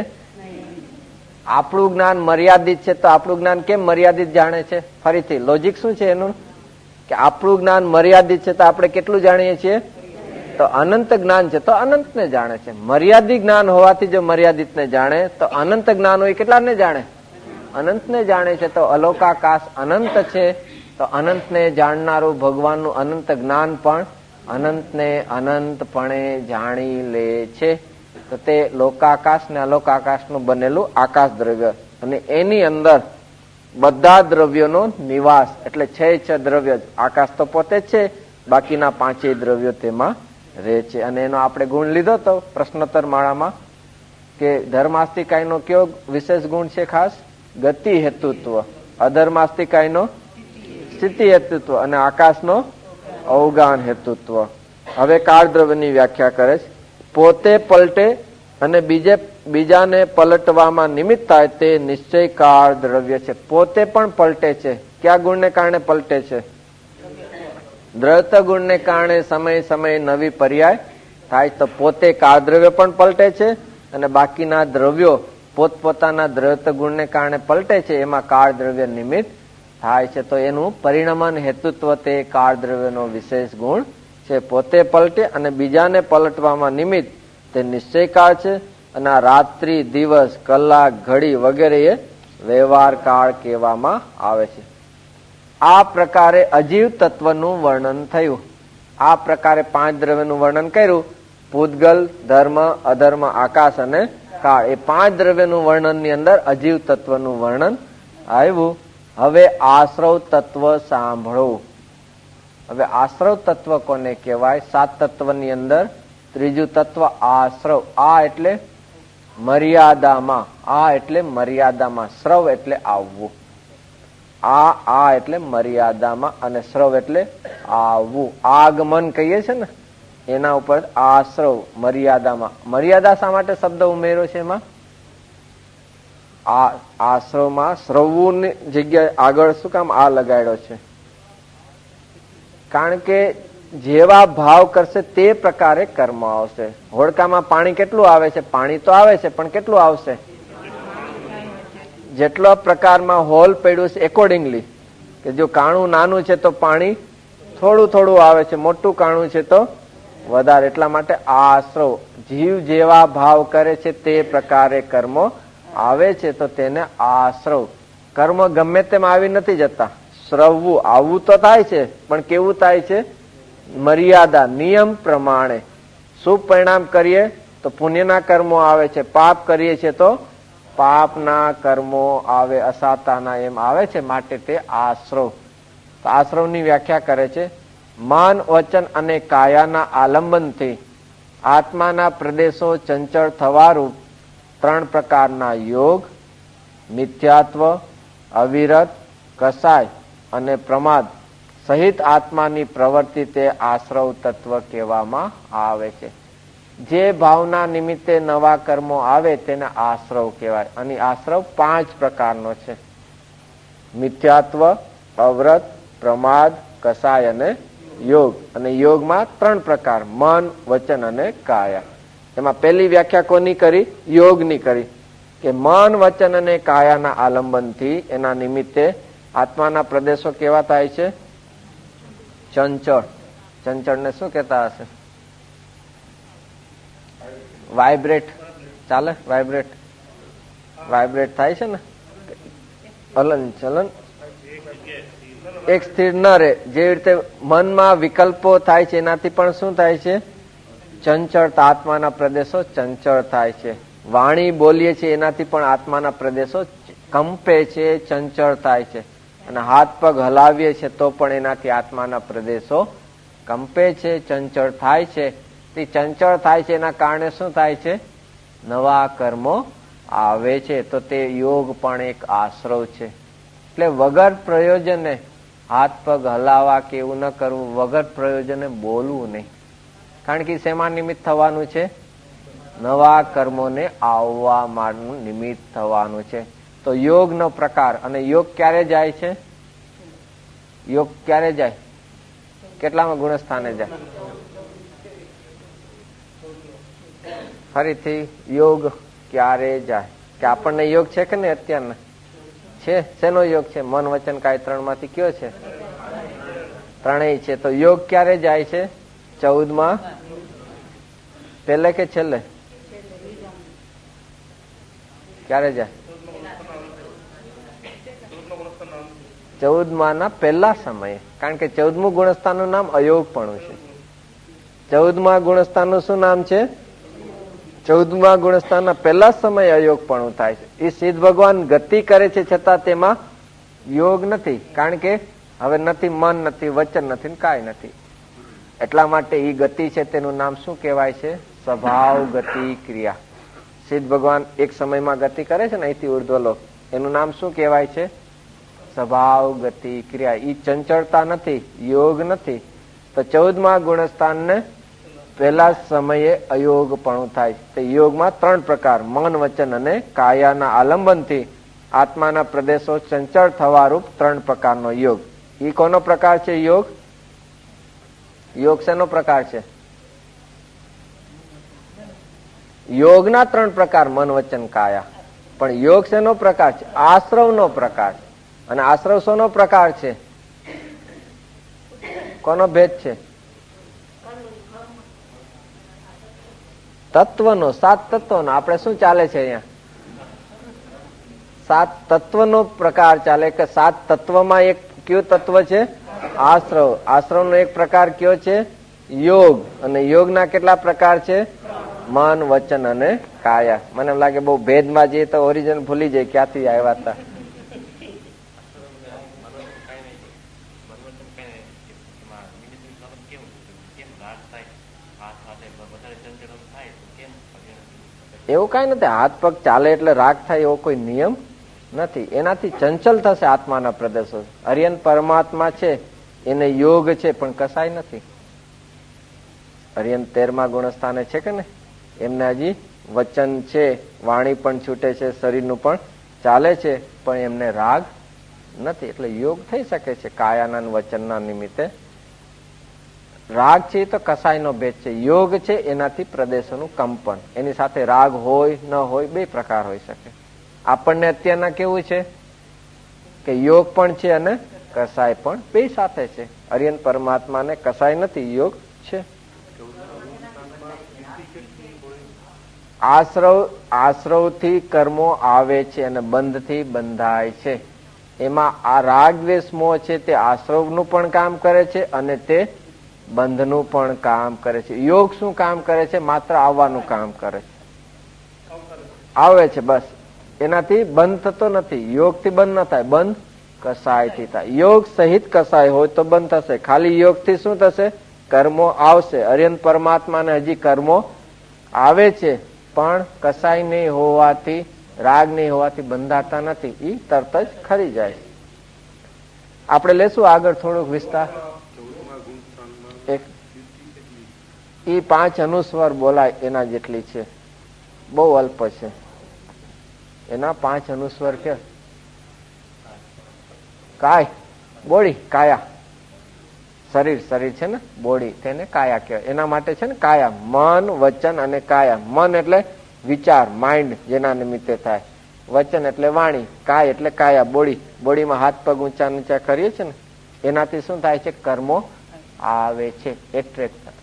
આપણું જ્ઞાન મર્યાદિત છે તો આપણું જ્ઞાન કેમ મર્યાદિત જાણે છે? ફરીથી લોજિક શું છે એનું? કે આપણું જ્ઞાન મર્યાદિત છે તો આપણે કેટલું જાણીએ છીએ? તો અનંત જ્ઞાન છે તો અનંતને જાણે છે. મર્યાદિત જ્ઞાન હોવાથી જો મર્યાદિતને જાણે તો અનંત જ્ઞાન હોય કેટલાને જાણે? અનંતને જાણે છે. તો અલોકાકાશ અનંત છે તો અનંતને જાણનારું ભગવાનનું અનંત જ્ઞાન પણ અનંતને અનંતપણે જાણી લે છે. તો તે લોકાકાશ ને અલોકાકાશનું બનેલું આકાશ દ્રવ્ય, અને એની અંદર બધા દ્રવ્યોનો નિવાસ, એટલે છે છ દ્રવ્ય. આકાશ તો પોતે જ છે, બાકીના પાંચેય દ્રવ્યો તેમાં રહે છે. અને એનો આપણે ગુણ લીધો તો પ્રશ્નોત્તર માળામાં કે ધર્માસ્તિકાયનો કયો વિશેષ ગુણ છે? ખાસ ગતિ હેતુત્વ, અધર્માસ્તિકાયનો સ્થિતિ હેતુત્વ, અને આકાશનો અવગાન હેતુત્વ. હવે કાળ દ્રવ્યની વ્યાખ્યા કરે છે. પોતે પલટે અને બીજે બીજાને પલટવામાં નિમિત્ત થાય તે નિશ્ચય કાળ દ્રવ્ય છે. પોતે પણ પલટે છે. કયા ગુણને કારણે પલટે છે? દ્રવ્ય ગુણને કારણે સમય સમય નવી પર્યાય થાય. તો પોતે કાળ દ્રવ્ય પણ પલટે છે, અને બાકીના દ્રવ્યો પોતપોતાના દ્રવ્ય ગુણને કારણે પલટે છે. એમાં કાળ દ્રવ્ય નિમિત્ત થાય છે. તો એનું પરિણમન હેતુત્વ તે કાળ દ્રવ્યનો વિશેષ ગુણ છે. પોતે પલટે અને બીજાને પલટવામાં નિમિત્ત તે નિશ્ચય કાળ છે. અને આ રાત્રિ, દિવસ, કલાક, ઘડી વગેરે એ વ્યવહાર કાળ કહેવામાં આવે છે. આ પ્રકારે અજીવ તત્વનું વર્ણન થયું. આ પ્રકારે પાંચ દ્રવ્યનું વર્ણન કર્યું. પૂતગલ, ધર્મ, અધર્મ, આકાશ અને કાળ. એ પાંચ દ્રવ્યનું વર્ણનની અંદર અજીવ તત્વનું વર્ણન આવ્યું. હવે આશ્રવ તત્વ સાંભળો. હવે આશ્રવ તત્વ કોને કહેવાય? સાત તત્વની અંદર ત્રીજું તત્વ આશ્રવ. આ એટલે મર્યાદામાં, આ એટલે મર્યાદામાં, શ્રવ એટલે આવવું. આ આ એટલે મર્યાદામાં, અને શ્રવ એટલે આવવું. આગમન કહીએ છે ને, એના ઉપર આશ્રવ, મર્યાદામાં. મર્યાદા શા માટે શબ્દ ઉમેર્યો છે એમાં? આ આશ્રવમાં શ્રવવું ની જગ્યાએ આગળ શું કામ આ લગાડ્યો છે? કારણ કે જેવા ભાવ કરશે તે પ્રકારે કર્મ આવશે. હોડકામાં પાણી કેટલું આવે છે? પાણી તો આવે છે, પણ કેટલું આવશે? જેટલો પ્રકારમાં હોલ પડ્યું છે એકોર્ડિંગલી. કે જો કાણું નાનું છે તો પાણી થોડું થોડું આવે છે, મોટું કાણું છે તો વધારે. એટલા માટે આશ્રવ, જીવ જેવા ભાવ કરે છે તે પ્રકારે કર્મો આવે છે, તો તેને આશ્રવ. કર્મ ગમે તેમ આવી નથી જતા. શ્રવવું, આવવું તો થાય છે, પણ કેવું થાય છે? મર્યાદા, નિયમ પ્રમાણે. શુભ પરિણામ કરીએ તો પુણ્યના કર્મો આવે છે, પાપ કરીએ છીએ તો પાપના કર્મો આવે, અસાતાના એમ આવે છે. માટે તે આશ્રવ. આશ્રવની વ્યાખ્યા કરે છે. મન, વચન અને કાયાના આલંબનથી આત્માના પ્રદેશો ચંચળ થવારૂપ ત્રણ પ્રકારના યોગ, મિથ્યાત્વ, અવિરત, કસાય અને પ્રમાદ સહિત આત્માની પ્રવૃત્તિ તે આશ્રવ તત્વ કહેવામાં આવે છે. જે ભાવના નિમિત્તે નવા કર્મો આવે તેને આશ્રવ કહેવાય. અને આશ્રવ પાંચ પ્રકારનો છે: મિથ્યાત્વ, અવ્રત, પ્રમાદ, કસાય અને યોગ. અને યોગમાં ત્રણ પ્રકાર: મન, વચન અને કાયા. એમાં પહેલી વ્યાખ્યા કોની કરી? યોગની કરી. કે મન, વચન અને કાયાના આલંબનથી એના નિમિત્તે આત્માના પ્રદેશો કેવા થાય છે? ચંચળ. ચંચળ ને શું કહેતા હશે? વાઇબ્રેટ. ચાલે? વાઇબ્રેટ વાઇબ્રેટ થાય છે ને, હલન ચલન એક સ્થિર ન રહે. જેવી રીતે મનમાં વિકલ્પો થાય છે, એનાથી પણ શું થાય છે? ચંચળતા. આત્માના પ્રદેશો ચંચળ થાય છે. વાણી બોલીએ છીએ એનાથી પણ આત્માના પ્રદેશો કંપે છે, ચંચળ થાય છે. અને હાથ પગ હલાવીએ છીએ તો પણ એનાથી આત્માના પ્રદેશો કંપે છે, ચંચળ થાય છે. તે ચંચળ થાય છે એના કારણે શું થાય છે? નવા કર્મો આવે છે. તો તે યોગ પણ એક આશ્રવ છે. એટલે વગર પ્રયોજને હાથ પગ હલાવા કે એવું ન કરવું, વગર પ્રયોજને બોલવું નહીં. કારણ કે શેમાં નિમિત્ત થવાનું છે? નવા કર્મોને આવવા માટેનું નિમિત્ત થવાનું છે. તો યોગ નો પ્રકાર. અને યોગ ક્યારે જાય છે? યોગ ક્યારે જાય? કેટલામાં ગુણસ્થાને જાય? ફરીથી યોગ ક્યારે જાય? કે આપણને યોગ છે કે નહીં અત્યારના? છે. શેનો યોગ છે? મન વચન કાય ત્રણ માંથી કયો છે? ત્રણેય છે. તો યોગ ક્યારે જાય છે? ચૌદ માં પહેલે કે છેલ્લે? ક્યારે જાય? ચૌદમા ના પહેલા સમયે. કારણ કે ચૌદમું ગુણસ્થાનનું નામ અયોગપણું છે. ચૌદમા ગુણસ્થાનનું શું નામ છે? ચૌદમા ગુણસ્થાનના પહેલા સમયે અયોગપણું થાય છે. એ સિદ્ધ ભગવાન ગતિ કરે છે છતાં તેમાં યોગ નથી. કારણ કે હવે નથી મન, નથી વચન, નથી કાંઈ નથી. એટલા માટે એ ગતિ છે તેનું નામ શું કહેવાય છે? સ્વભાવ ગતિ ક્રિયા. સિદ્ધ ભગવાન એક સમયમાં ગતિ કરે છે ને અહીંથી ઉર્ધ્વલોક, એનું નામ શું કહેવાય છે? સ્વભાવ ગતિ ક્રિયા. ઈ ચંચળતા નથી, યોગ નથી. તો ચૌદમા ગુણસ્થાનને પહેલા સમયે અયોગપણું થાય. તે યોગમાં ત્રણ પ્રકાર, મન વચન અને કાયાના આલંબનથી આત્માના પ્રદેશો ચંચળ થવા રૂપ ત્રણ પ્રકારનો યોગ. ઈ કોનો પ્રકાર છે? યોગ. યોગ શેનો પ્રકાર છે? યોગના ત્રણ પ્રકાર, મન વચન કાયા. પણ યોગ શેનો પ્રકાર છે? આશ્રવનો પ્રકાર. અને આશ્રવ શોનો પ્રકાર છે? કોનો ભેદ છે? તત્વનો, સાત તત્વનો. આપણે શું ચાલે છે અહીંયા? સાત તત્વનો પ્રકાર ચાલે. કે સાત તત્વમાં એક કયું તત્વ છે? આશ્રવ. આશ્રવનો એક પ્રકાર કયો છે? યોગ. અને યોગના કેટલા પ્રકાર છે? મન વચન અને કાયા. મને એમ લાગે બહુ ભેદમાં જઈએ તો ઓરિજિન ભૂલી જાય ક્યાંથી આવ્યા હતા. એવું કઈ નથી. હાથ પગ ચાલે એટલે રાગ થાય એવો કોઈ નિયમ નથી. એનાથી ચંચલ થશે આત્માના પ્રદેશો. અરિયન પરમાત્મા છે એને યોગ છે પણ કસાય નથી. અરિયન તેરમા ગુણસ્થાને છે કે ને, એમને હજી વચન છે, વાણી પણ છૂટે છે, શરીરનું પણ ચાલે છે, પણ એમને રાગ નથી. એટલે યોગ થઈ શકે છે કાયાના વચનના નિમિત્તે. રાગ છે તો કસાયનો ભેદ છે. યોગ છે એનાથી પ્રદેશોનું કંપન. એની સાથે રાગ હોય ન હોય બે પ્રકાર હોઈ શકે. આપણને અત્યારના કેવું છે કે યોગ પણ છે અને કસાય પણ બે સાથે છે. અરિયન પરમાત્માને કસાય નથી, યોગ છે. આશ્રવ આશ્રવથી કર્મો આવે છે અને બંધથી બંધાય છે. એમાં આ રાગ દ્વેષ મોહ છે તે આશ્રવનું પણ કામ કરે છે અને તે બંધનું પણ કામ કરે છે. યોગ શું કામ કરે છે? માત્ર આવવાનું કામ કરે છે. આવે છે બસ, એનાથી બંધ થતો નથી. યોગથી બંધ ન થાય, બંધ કસાયથી થાય. યોગ સહિત કસાય હોય તો બંધ થશે. ખાલી યોગથી શું થશે? કર્મો આવશે. અરિયન પરમાત્માને હજી કર્મો આવે છે પણ કસાય નહીં હોવાથી, રાગ નહીં હોવાથી બંધાતા નથી. એ તરત જ ખરી જાય. આપણે લેશું આગળ થોડુંક વિસ્તાર. એક ઈ પાંચ અનુસ્વાર બોલાય એના જેટલી છે, બહુ અલ્પ છે. એના પાંચ અનુસ્વાર કે કાય બોડી, કાયા શરીર, શરીર છે ને બોડી, તેને કાયા કહેવાય. એના માટે છે ને કાયા, મન વચન અને કાયા. મન એટલે વિચાર, માઇન્ડ જેના નિમિત્તે થાય. વચન એટલે વાણી, કાય એટલે કાયા બોડી. બોડીમાં હાથ પગ ઊંચા નીચા કરીએ છીએ ને, એનાથી શું થાય છે? કર્મો આવે છે, એટ્રેક્ટ થાય.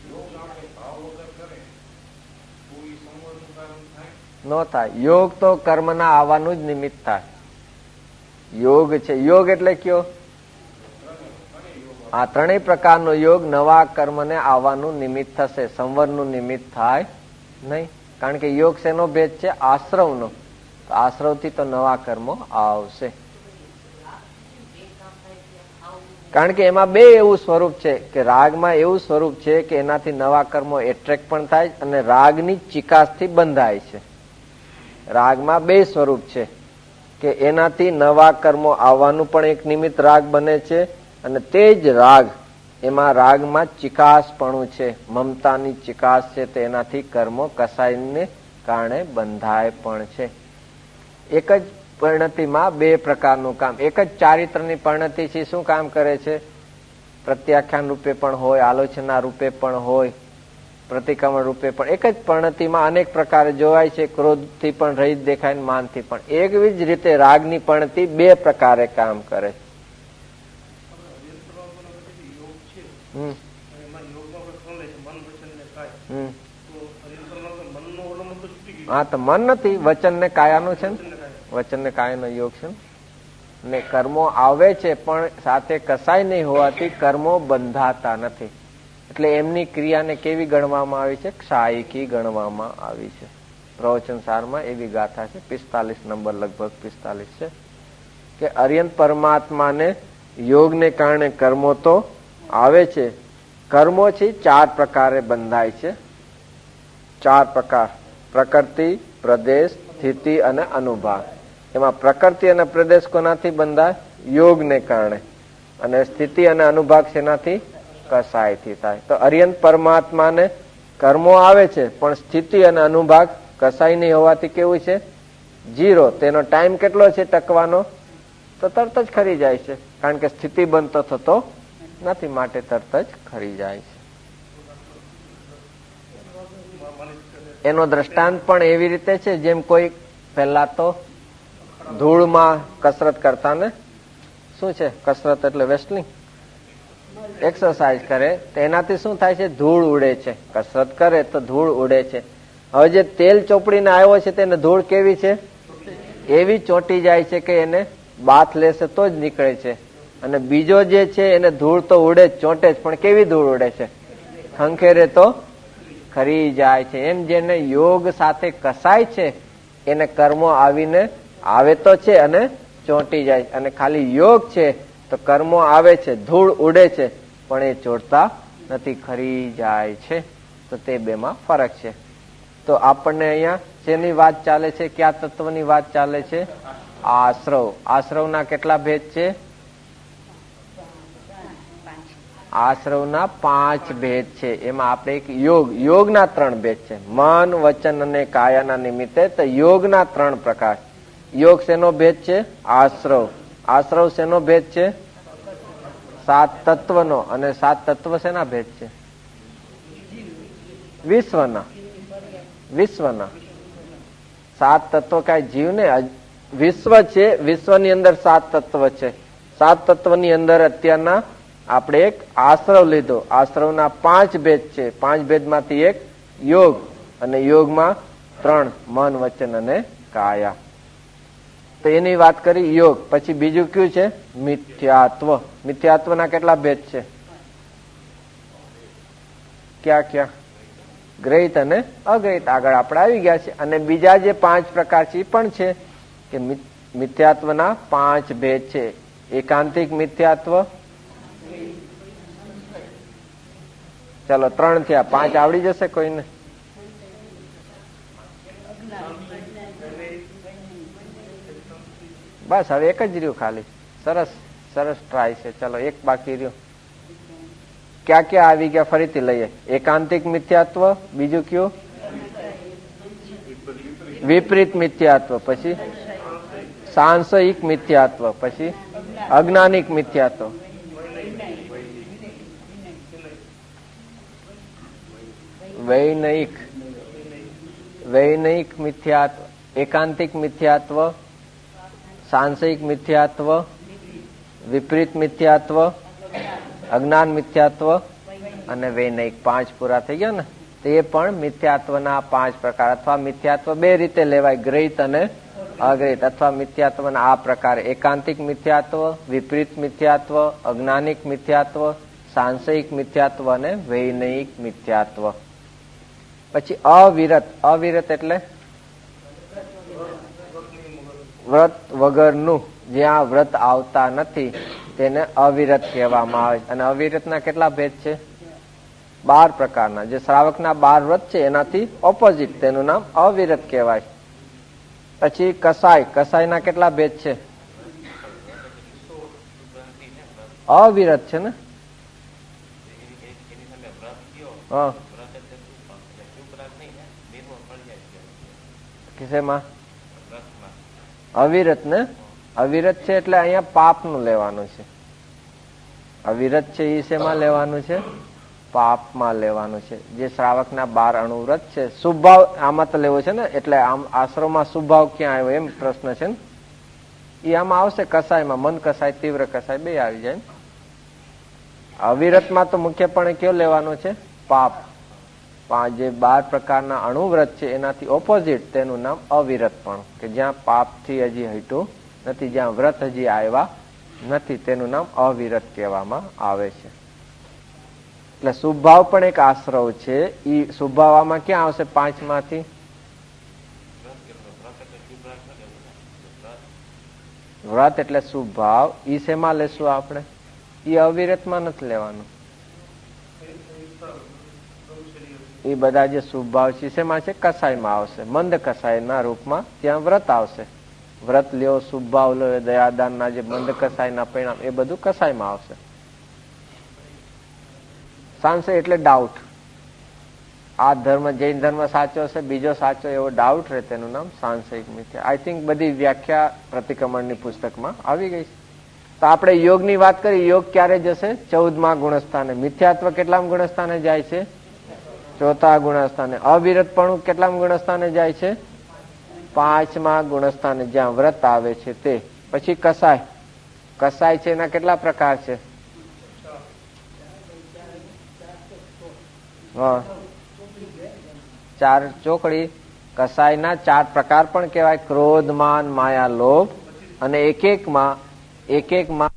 નો થાય. યોગ તો કર્મના આવવાનું જ નિમિત્ત થાય. યોગ છે. યોગ એટલે કયો? આ ત્રણેય પ્રકારનો યોગ નવા કર્મને આવવાનું નિમિત્ત થશે. સંવરનું નિમિત્ત થાય નહીં. કારણ કે યોગ શેનો ભેદ છે? આશ્રવનો. આશ્રવથી તો નવા કર્મો આવશે. કારણ કે એમાં બે એવું સ્વરૂપ છે કે રાગમાં એવું સ્વરૂપ છે કે એનાથી નવા કર્મો એટ્રેક્ટ પણ થાય અને રાગની ચિકાસથી બંધાય છે. રાગમાં બે સ્વરૂપ છે કે એનાથી નવા કર્મો આવવાનું પણ એક નિમિત્ત રાગ બને છે અને તે જ રાગ, એમાં રાગમાં ચિકાસપણું છે, મમતાની ચિકાસ છે, તો એનાથી કર્મો કસાયને કારણે બંધાય પણ છે. એક જ પરિણતિમાં બે પ્રકારનું કામ. એક જ ચારિત્રની પરિણતિ છે, શું કામ કરે છે? પ્રત્યાખ્યાન રૂપે પણ હોય, આલોચના રૂપે પણ હોય, પ્રતિક્રમણ રૂપે પણ. એક જ પરિણતિમાં અનેક પ્રકારે જોવાય છે. ક્રોધથી પણ રહિત દેખાય, માનથી પણ. એવી જ રીતે રાગની પરિણતિ બે પ્રકારે કામ કરે છે. હમ હમ હા, તો મન નથી, વચન ને કાયાનું છે ને. વચન ને કાયાનો યોગ છે ને. કર્મો આવે છે પણ સાથે કસાય નહીં હોવાથી કર્મો બંધાતા નથી. એટલે એમની ક્રિયાને કેવી ગણવામાં આવી છે? ક્ષાયિકી ગણવામાં આવી છે. પ્રવચન સારમાં એવી ગાથા છે, પિસ્તાલીસ નંબર, લગભગ પિસ્તાલીસ છે, કે અર્યંત પરમાત્માને યોગને કારણે કર્મો તો આવે છે. કર્મો છે ચાર પ્રકારે બંધાય છે. ચાર પ્રકાર: પ્રકૃતિ, પ્રદેશ, સ્થિતિ અને અનુભાગ. એમાં પ્રકૃતિ અને પ્રદેશ કોનાથી બંધાય? યોગને કારણે. અને સ્થિતિ અને અનુભાગ શેનાથી? કસાયથી થાય. તો અર્યંત પરમાત્માને કર્મો આવે છે પણ સ્થિતિ અને અનુભાગ કસાય નહીં હોવાથી કેવું છે? જીરો. તેનો ટાઈમ કેટલો છે ટકવાનો? તો તરત જ ખરી જાય છે, કારણ કે સ્થિતિ બંધ તો થતો નથી, માટે તરત જ ખરી જાય છે. એનો દ્રષ્ટાંત પણ એવી રીતે છે, જેમ કોઈ પહેલા તો ધૂળમાં કસરત કરતા ને, શું છે કસરત એટલે? વેસ્ટલિંગ એક્સરસાઇઝ કરે, તો એનાથી શું થાય છે? ધૂળ ઉડે છે. કસરત કરે તો ધૂળ ઉડે છે. હવે જે તેલ ચોપડીને આવ્યો છે તેને ધૂળ કેવી છે? એવી ચોંટી જાય છે કે એને બાથ લેશે તો જ નીકળે છે. અને બીજો જે છે એને ધૂળ તો ઉડે જ, ચોંટે જ, પણ કેવી ધૂળ ઉડે છે? ખંખેરે તો ખરી જાય છે. એમ જેને યોગ સાથે કસાય છે એને કર્મો આવીને આવે તો છે અને ચોંટી જાય. અને ખાલી યોગ છે તો કર્મો આવે છે, ધૂળ ઉડે છે, પણ એ ચોંટતા નથી, ખરી જાય છે. તો તે બેમાં ફરક છે. તો આપણને અહીંયા શેની વાત ચાલે છે? કયા તત્વની વાત ચાલે છે? આશ્રવ. આશ્રવના કેટલા ભેદ છે? આશ્રવના પાંચ ભેદ છે. એમાં આપણે એક યોગ, યોગના ત્રણ ભેદ છે. મન, વચન અને કાયાના નિમિત્તે તો યોગના ત્રણ પ્રકાર. યોગ શેનો ભેદ છે? આશ્રવ. આશ્રવ શેનો ભેદ છે? સાત તત્વનો. અને સાત તત્વ શેના ભેદ છે? વિશ્વના. વિશ્વના સાત તત્વ. કઈ જીવ ને વિશ્વ છે, વિશ્વની અંદર સાત તત્વ છે. સાત તત્વની અંદર અત્યારના આપણે એક આશ્રવ લીધો. આશ્રવના પાંચ ભેદ છે. પાંચ ભેદમાંથી એક યોગ, અને યોગમાં ત્રણ: મન, વચન અને કાયા. તો એની વાત કરી યોગ. પછી બીજું કયું છે? મિથ્યાત્વ. મિથ્યાત્વના કેટલા ભેદ છે? ક્યાં ક્યાં? ગ્રહિત અને અગ્રહિત. આગળ આપણે આવી ગયા છે. અને બીજા જે પાંચ પ્રકાર છે એ પણ છે કે મિથ્યાત્વના પાંચ ભેદ છે. એકાંતિક મિથ્યાત્વ. ચલો ત્રણ થયા, પાંચ આવડી જશે કોઈને? બસ હવે એક જ રહ્યું ખાલી. સરસ સરસ ટ્રાય છે. ચલો એક બાકી રહ્યું. ક્યાં ક્યાં આવી ગયા ફરીથી લઈએ. એકાંતિક મિથ્યાત્વ. બીજું કયું? વિપરીત મિથ્યાત્વ. પછી સાંશયિક મિથ્યાત્વ. પછી અજ્ઞાનિક મિથ્યાત્વ. વૈનયિક. વૈનયિક મિથ્યાત્વ, એકાંતિક મિથ્યાત્વ, સાંશયિક મિથ્યાત્વ, વિપરીત મિથ્યાત્વ, અજ્ઞાન મિથ્યાત્વ અને વૈનયિક. પાંચ પૂરા થઈ ગયા ને. તે પણ મિથ્યાત્વના પાંચ પ્રકાર. અથવા મિથ્યાત્વ બે રીતે લેવાય: ગ્રહિત અને અગ્રહિત. અથવા મિથ્યાત્વના આ પ્રકાર: એકાંતિક મિથ્યાત્વ, વિપરીત મિથ્યાત્વ, અજ્ઞાનિક મિથ્યાત્વ, સાંશયિક મિથ્યાત્વ અને વૈનયિક મિથ્યાત્વ. પછી અવિરત. અવિરત એટલે વ્રત વગરનું, જ્યાં વ્રત આવતા નથી તેને અવિરત કહેવામાં આવે છે. અને અવિરતના કેટલા ભેદ છે? બાર પ્રકારના. જે શ્રાવકના બાર વ્રત છે એનાથી ઓપોઝિટ, તેનું નામ અવિરત કહેવાય. પછી કસાય. કસાયના કેટલા ભેદ છે? અવિરત છે ને. હા, કિસેમાં? અવિરત ને અવિરત છે એટલે અહીંયા પાપનું લેવાનું છે. અવિરત છે એ શેમાં લેવાનું છે? પાપમાં લેવાનું છે. જે શ્રાવકના બાર અણુવ્રત છે, શુભભાવ આમાં તો લેવો છે ને, એટલે આમ આશ્રમમાં શુભભાવ ક્યાં આવ્યો એમ પ્રશ્ન છે ને. એ આમાં આવશે કસાયમાં, મન કસાય તીવ્ર કસાય બે આવી જાય. અવિરતમાં તો મુખ્યપણે કયો લેવાનો છે? પાપ. જે બાર પ્રકારના અણુવ્રત છે એનાથી ઓપોઝિટ તેનું નામ અવિરતપણું, કે જ્યાં પાપથી હજી હટ્યું નથી, જ્યાં વ્રત હજી આવ્યા નથી, તેનું નામ અવિરત કહેવામાં આવે છે. એટલે શુભભાવ પણ એક આશ્રવ છે. એ શુભભાવ આમાં ક્યાં આવશે? પાંચ માંથી વ્રત એટલે શુભભાવ. ઈ શેમાં લેશું આપણે? ઈ અવિરતમાં નથી લેવાનું. એ બધા જે શુભભાવ છે શેમાં છે? કસાયમાં આવશે, મંદ કસાયના રૂપમાં. ત્યાં વ્રત આવશે. વ્રત લ્યો, શુભભાવ લ્યો, દયાદાનના જે મંદ કસાયના પરિણામ, એ બધું કસાયમાં આવશે. સાંશય એટલે ડાઉટ. આ ધર્મ જૈન ધર્મ સાચો છે, બીજો સાચો, એવો ડાઉટ રહે, તેનું નામ સાંશયિક મિથ્યા. આઈ થિંક બધી વ્યાખ્યા પ્રતિક્રમણની પુસ્તકમાં આવી ગઈ છે. તો આપણે યોગની વાત કરી. યોગ ક્યારે જશે? ચૌદમા ગુણસ્થાને. મિથ્યાત્વ કેટલામ ગુણસ્થાને જાય છે? ચોથા ગુણસ્થાને. અવિરતપણું કેટલામ ગુણસ્થાને જાય છે? પાંચમા ગુણસ્થાને, જ્યાં વ્રત આવે છે તે. પછી કસાય. કસાય છે એના કેટલા પ્રકાર છે? હા, ચાર ચોકડી. કસાયના ચાર પ્રકાર પણ કહેવાય: ક્રોધ, માન, માયા, લોભ. અને એક એકમાં એક એકમાં